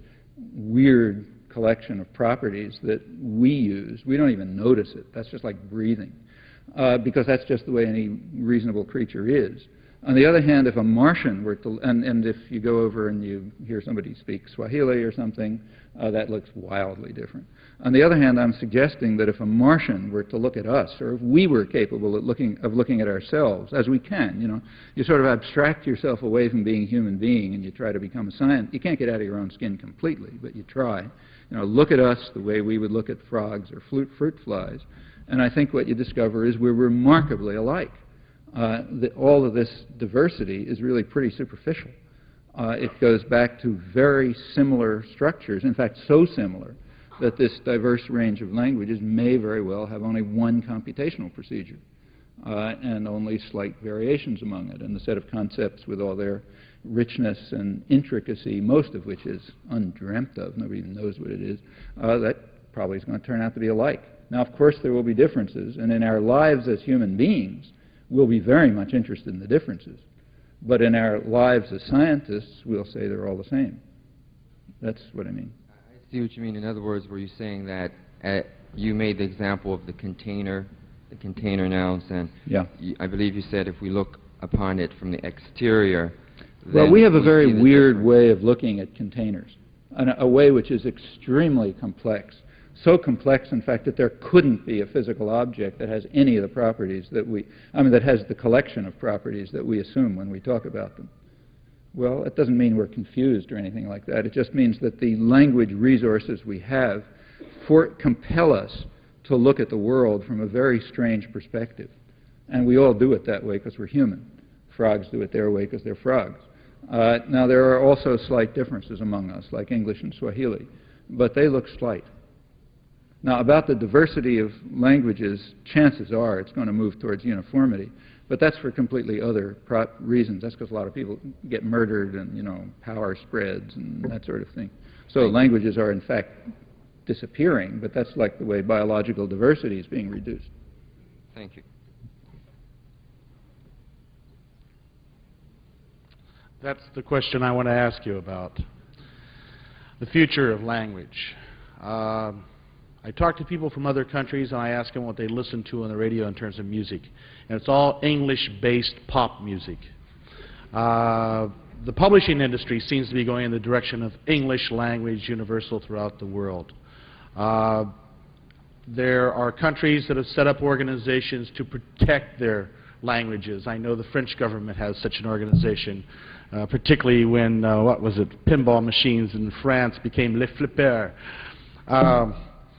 weird collection of properties that we use, we don't even notice it. That's just like breathing, uh, because that's just the way any reasonable creature is. On the other hand, if a Martian were to, and, and if you go over and you hear somebody speak Swahili or something, uh, that looks wildly different. On the other hand, I'm suggesting that if a Martian were to look at us, or if we were capable of looking, of looking at ourselves, as we can, you know, you sort of abstract yourself away from being a human being and you try to become a scientist. You can't get out of your own skin completely, but you try. You know, look at us the way we would look at frogs or fruit, fruit flies, and I think what you discover is we're remarkably alike. Uh, the, all of this diversity is really pretty superficial. Uh, it goes back to very similar structures, in fact, so similar that this diverse range of languages may very well have only one computational procedure uh, and only slight variations among it. And the set of concepts with all their richness and intricacy, most of which is undreamt of, nobody even knows what it is, uh, that probably is going to turn out to be alike. Now, of course, there will be differences, and in our lives as human beings, we'll be very much interested in the differences. But in our lives as scientists, we'll say they're all the same. That's what I mean. I see what you mean. In other words, were you saying that uh, you made the example of the container, the container nouns, and yeah. you, I believe you said if we look upon it from the exterior, well, we have a we very weird difference. way of looking at containers, and a, a way which is extremely complex. So complex, in fact, that there couldn't be a physical object that has any of the properties that we, I mean, that has the collection of properties that we assume when we talk about them. Well, it doesn't mean we're confused or anything like that. It just means that the language resources we have for, compel us to look at the world from a very strange perspective. And we all do it that way because we're human. Frogs do it their way because they're frogs. Uh, now, there are also slight differences among us, like English and Swahili, but they look slight. Now, about the diversity of languages, chances are it's going to move towards uniformity, but that's for completely other pro reasons. That's because a lot of people get murdered and, you know, power spreads and that sort of thing. So languages are, in fact, disappearing, but that's like the way biological diversity is being reduced. Thank you. That's the question I want to ask you about, the future of language. Um, I talk to people from other countries and I ask them what they listen to on the radio in terms of music. And it's all English-based pop music. Uh, the publishing industry seems to be going in the direction of English language universal throughout the world. Uh, there are countries that have set up organizations to protect their languages. I know the French government has such an organization, uh, particularly when, uh, what was it, pinball machines in France became les flippers. Um,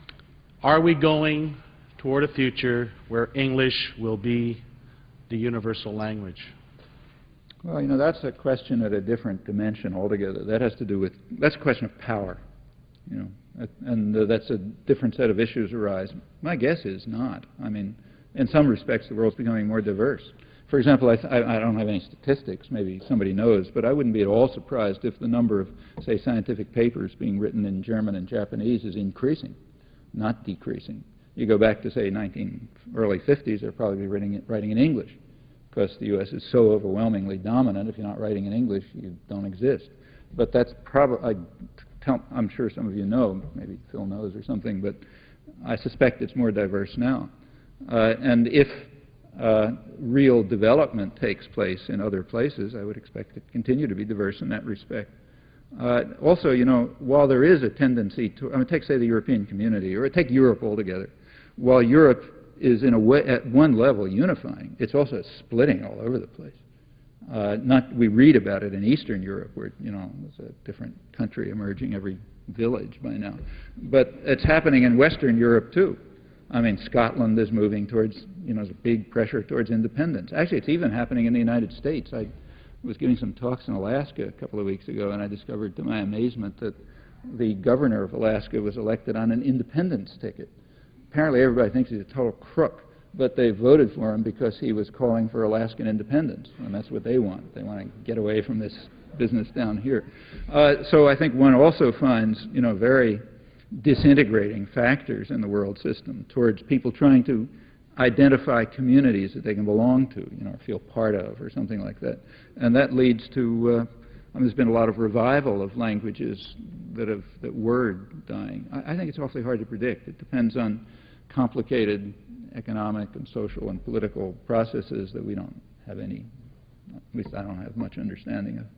Are we going toward a future where English will be the universal language? Well, you know, that's a question at a different dimension altogether. That has to do with, that's a question of power, you know, and uh, that's a different set of issues arise. My guess is not. I mean, in some respects, the world's becoming more diverse. For example, I, th I, I don't have any statistics, maybe somebody knows, but I wouldn't be at all surprised if the number of, say, scientific papers being written in German and Japanese is increasing, not decreasing. You go back to, say, nineteen early fifties, they're probably writing, writing in English, because the U S is so overwhelmingly dominant. If you're not writing in English, you don't exist. But that's probably, I'm sure some of you know, maybe Phil knows or something, but I suspect it's more diverse now. Uh, and if uh, real development takes place in other places, I would expect it to continue to be diverse in that respect. Uh, also, you know, while there is a tendency to, I mean, take, say, the European community, or take Europe altogether, while Europe is in a way, at one level, unifying, it's also splitting all over the place. Uh, not, we read about it in Eastern Europe, where, you know, there's a different country emerging every village by now. But it's happening in Western Europe, too. I mean, Scotland is moving towards, you know, there's a big pressure towards independence. Actually, it's even happening in the United States. I was giving some talks in Alaska a couple of weeks ago, and I discovered to my amazement that the governor of Alaska was elected on an independence ticket. Apparently, everybody thinks he's a total crook, but they voted for him because he was calling for Alaskan independence, and that's what they want. They want to get away from this business down here. Uh, so I think one also finds, you know, very disintegrating factors in the world system towards people trying to identify communities that they can belong to, you know, or feel part of, or something like that. And that leads to, uh, I mean, there's been a lot of revival of languages that have, that were dying. I, I think it's awfully hard to predict. It depends on complicated economic and social and political processes that we don't have any, at least I don't have much understanding of.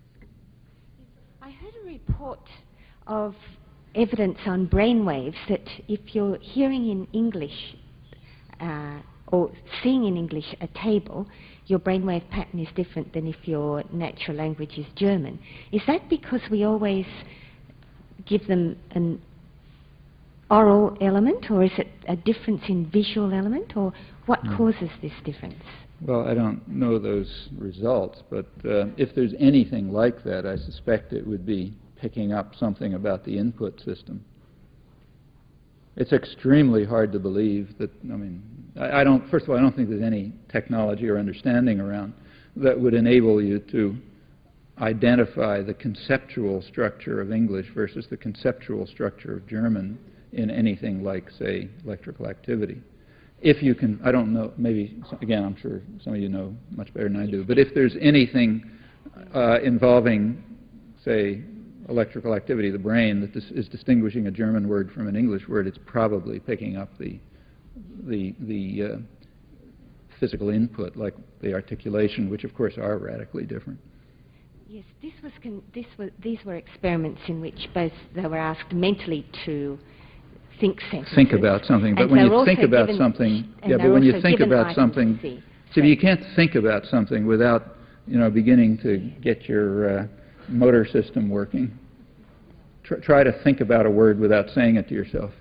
I heard a report of evidence on brainwaves that if you're hearing in English uh, or seeing in English a table, your brainwave pattern is different than if your natural language is German. Is that because we always give them an oral element, or is it a difference in visual element, or what mm. causes this difference? Well, I don't know those results, but uh, if there's anything like that, I suspect it would be picking up something about the input system. It's extremely hard to believe that, I mean, I, I don't, first of all, I don't think there's any technology or understanding around that would enable you to identify the conceptual structure of English versus the conceptual structure of German in anything like, say, electrical activity. If you can, I don't know, maybe, again, I'm sure some of you know much better than I do, but if there's anything uh, involving, say, electrical activity, the brain, that this is distinguishing a German word from an English word, it's probably picking up the, the, the uh, physical input, like the articulation, which of course are radically different. Yes, this was con this was, these were experiments in which both they were asked mentally to think sentences. Think about something, but and when you think about something, yeah, but when you think about something, see, you can't think about something without you know, beginning to get your uh, motor system working. Tr try to think about a word without saying it to yourself.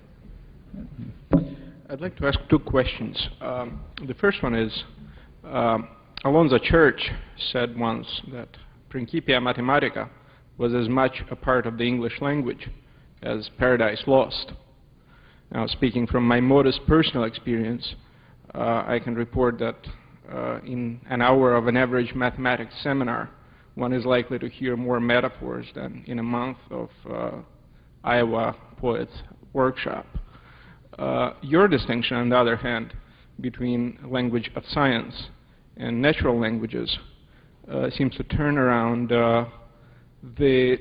I'd like to ask two questions. Um, the first one is, um, Alonzo Church said once that Principia Mathematica was as much a part of the English language as Paradise Lost. Now, speaking from my modest personal experience, uh, I can report that uh, in an hour of an average mathematics seminar, one is likely to hear more metaphors than in a month of uh, Iowa Poets Workshop. Uh, your distinction, on the other hand, between language of science and natural languages uh, seems to turn around uh, the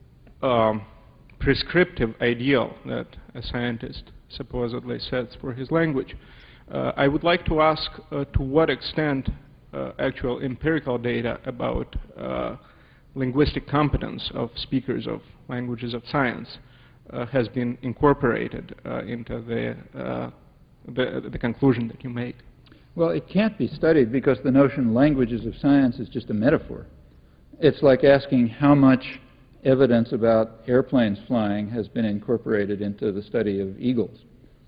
um, prescriptive ideal that a scientist supposedly sets for his language. Uh, I would like to ask uh, to what extent uh, actual empirical data about uh, linguistic competence of speakers of languages of science uh, has been incorporated uh, into the, uh, the, the conclusion that you make. Well, it can't be studied because the notion languages of science is just a metaphor. It's like asking how much evidence about airplanes flying has been incorporated into the study of eagles.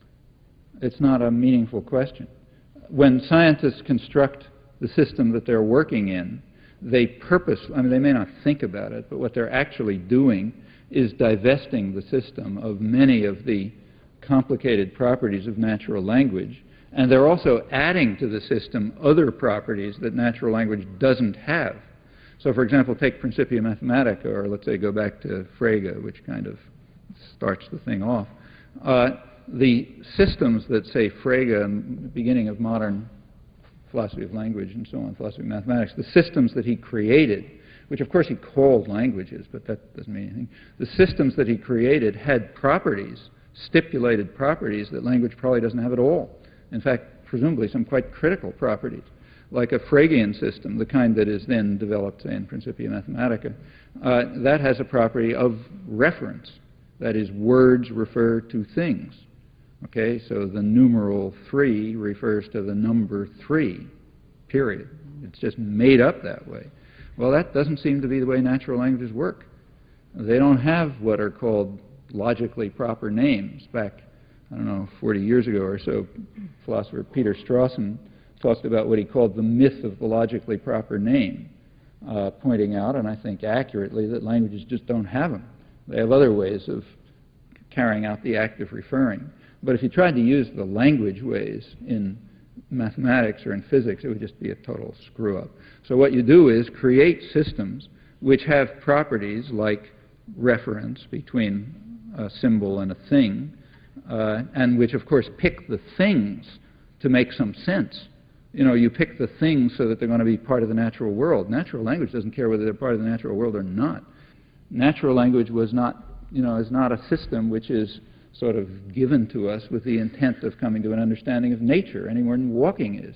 It's not a meaningful question. When scientists construct the system that they're working in, they purpose, I mean, they may not think about it, but what they're actually doing is divesting the system of many of the complicated properties of natural language, and they're also adding to the system other properties that natural language doesn't have. So, for example, take Principia Mathematica, or let's say go back to Frege, which kind of starts the thing off. Uh, the systems that, say, Frege, in the beginning of modern philosophy of language and so on, philosophy of mathematics, the systems that he created, which of course he called languages, but that doesn't mean anything, the systems that he created had properties, stipulated properties that language probably doesn't have at all. In fact, presumably some quite critical properties, like a Fregean system, the kind that is then developed, say, in Principia Mathematica, uh, that has a property of reference. That is, words refer to things. Okay, so the numeral three refers to the number three, period. It's just made up that way. Well, that doesn't seem to be the way natural languages work. They don't have what are called logically proper names. Back, I don't know, forty years ago or so, philosopher Peter Strawson talked about what he called the myth of the logically proper name, uh, pointing out, and I think accurately, that languages just don't have them. They have other ways of carrying out the act of referring. But if you tried to use the language ways in mathematics or in physics, it would just be a total screw-up. So what you do is create systems which have properties like reference between a symbol and a thing, uh, and which, of course, pick the things to make some sense. You know, you pick the things so that they're going to be part of the natural world. Natural language doesn't care whether they're part of the natural world or not. Natural language was not, you know, is not a system which is sort of given to us with the intent of coming to an understanding of nature, any more than walking is.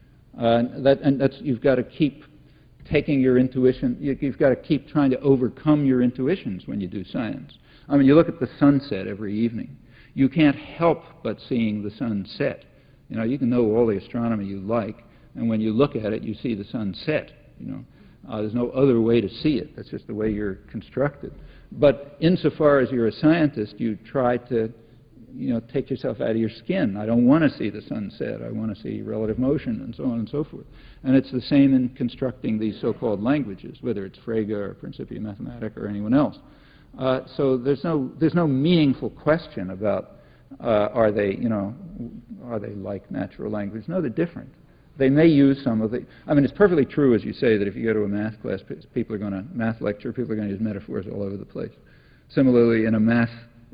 Uh, that, and that's, you've got to keep taking your intuition, you, you've got to keep trying to overcome your intuitions when you do science. I mean, you look at the sunset every evening. You can't help but seeing the sun set. You know, you can know all the astronomy you like, and when you look at it, you see the sun set, you know. Uh, there's no other way to see it. That's just the way you're constructed. But insofar as you're a scientist, you try to, you know, take yourself out of your skin. I don't want to see the sunset. I want to see relative motion and so on and so forth. And it's the same in constructing these so-called languages, whether it's Frege or Principia Mathematica or anyone else. Uh, so there's no, there's no meaningful question about uh, are they, you know, are they like natural language? No, they're different. They may use some of the, I mean, it's perfectly true, as you say, that if you go to a math class, people are going to, math lecture, people are going to use metaphors all over the place. Similarly, in a math,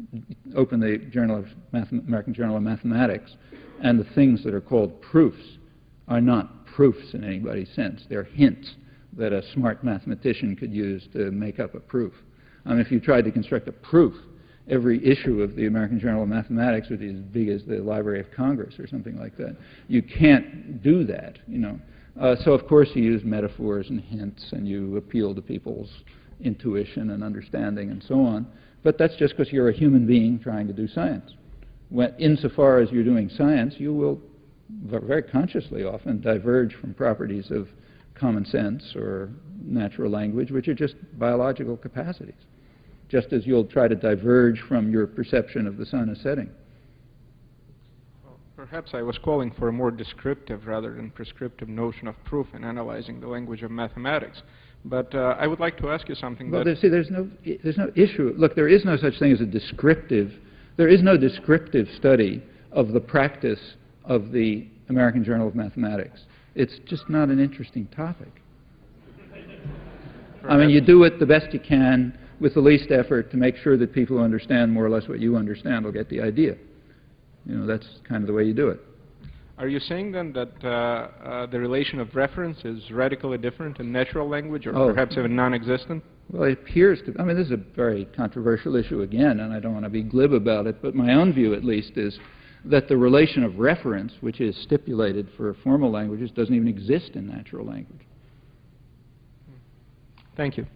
open the Journal of Math, American Journal of Mathematics, and the things that are called proofs are not proofs in anybody's sense. They're hints that a smart mathematician could use to make up a proof. I mean, if you tried to construct a proof, every issue of the American Journal of Mathematics would be as big as the Library of Congress or something like that. You can't do that, you know. Uh, so, of course, you use metaphors and hints, and you appeal to people's intuition and understanding and so on. But that's just because you're a human being trying to do science. When, insofar as you're doing science, you will very consciously often diverge from properties of common sense or natural language, which are just biological capacities, just as you'll try to diverge from your perception of the sun as setting. Well, perhaps I was calling for a more descriptive rather than prescriptive notion of proof in analyzing the language of mathematics. But uh, I would like to ask you something. Well, that there, see, there's no, there's no issue. Look, there is no such thing as a descriptive. There is no descriptive study of the practice of the American Journal of Mathematics. It's just not an interesting topic. I mean, you do it the best you can with the least effort to make sure that people who understand more or less what you understand will get the idea. You know, that's kind of the way you do it. Are you saying then that uh, uh, the relation of reference is radically different in natural language, or Oh. perhaps even non-existent? Well, it appears to. I mean, this is a very controversial issue again, and I don't want to be glib about it, but my own view, at least, is that the relation of reference, which is stipulated for formal languages, doesn't even exist in natural language. Thank you.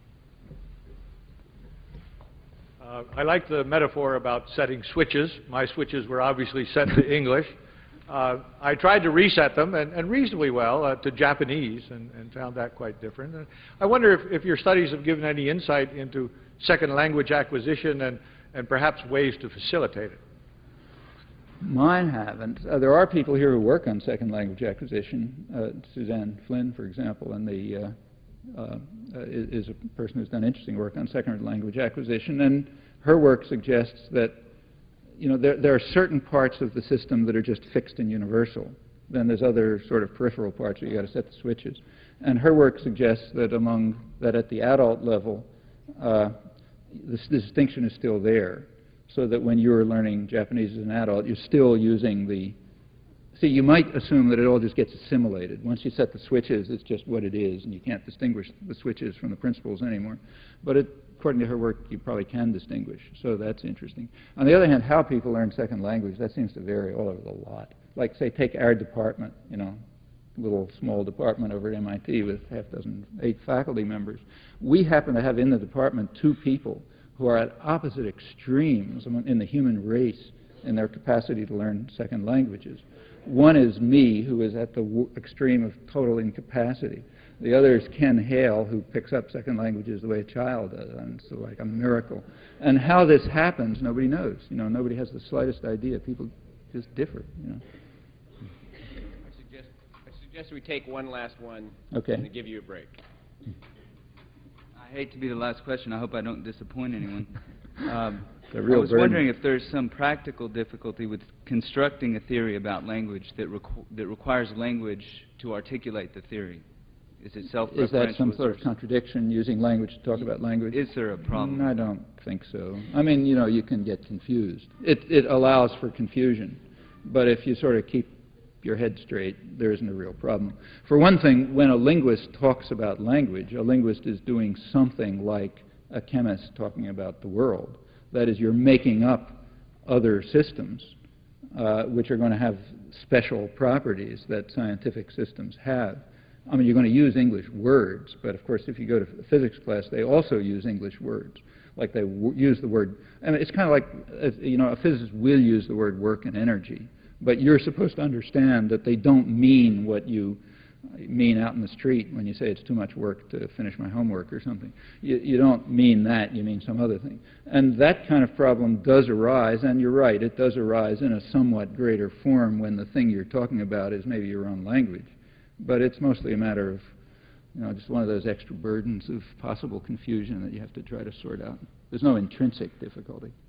Uh, I like the metaphor about setting switches. My switches were obviously set to English. Uh, I tried to reset them, and, and reasonably well, uh, to Japanese, and, and found that quite different. And I wonder if, if your studies have given any insight into second language acquisition and, and perhaps ways to facilitate it. Mine haven't. Uh, there are people here who work on second language acquisition. Uh, Suzanne Flynn, for example, and the uh, uh, is, is a person who's done interesting work on second language acquisition, and her work suggests that you know there, there are certain parts of the system that are just fixed and universal. Then there's other sort of peripheral parts where you got to set the switches. And her work suggests that among that at the adult level, uh, this, this distinction is still there. So that when you're learning Japanese as an adult, you're still using the... See, you might assume that it all just gets assimilated. Once you set the switches, it's just what it is, and you can't distinguish the switches from the principles anymore. But it, according to her work, you probably can distinguish, so that's interesting. On the other hand, how people learn second language, that seems to vary all over the lot. Like, say, take our department, you know, little small department over at M I T with half dozen, eight faculty members. We happen to have in the department two people who are at opposite extremes in the human race in their capacity to learn second languages. One is me, who is at the w extreme of total incapacity. The other is Ken Hale, who picks up second languages the way a child does, and it's like a miracle. And how this happens, nobody knows. You know, nobody has the slightest idea. People just differ, you know. I suggest, I suggest we take one last one Okay. and give you a break. I hate to be the last question. I hope I don't disappoint anyone. Um, a real I was burden. wondering if there's some practical difficulty with constructing a theory about language that, requ that requires language to articulate the theory. Is it self-referential? Is that some sort of contradiction, using language to talk about language? Is there a problem? Mm, I don't think so. I mean, you know, you can get confused. It, it allows for confusion. But if you sort of keep your head straight, there isn't a real problem. For one thing, when a linguist talks about language, a linguist is doing something like a chemist talking about the world. That is, you're making up other systems uh, which are going to have special properties that scientific systems have. I mean, you're going to use English words, but of course, if you go to physics class, they also use English words. Like they w use the word, I mean, it's kind of like, uh, you know, a physicist will use the word work and energy, but you're supposed to understand that they don't mean what you mean out in the street when you say it's too much work to finish my homework or something. You, you don't mean that, you mean some other thing. And that kind of problem does arise, and you're right, it does arise in a somewhat greater form when the thing you're talking about is maybe your own language. But it's mostly a matter of, you know, just one of those extra burdens of possible confusion that you have to try to sort out. There's no intrinsic difficulty.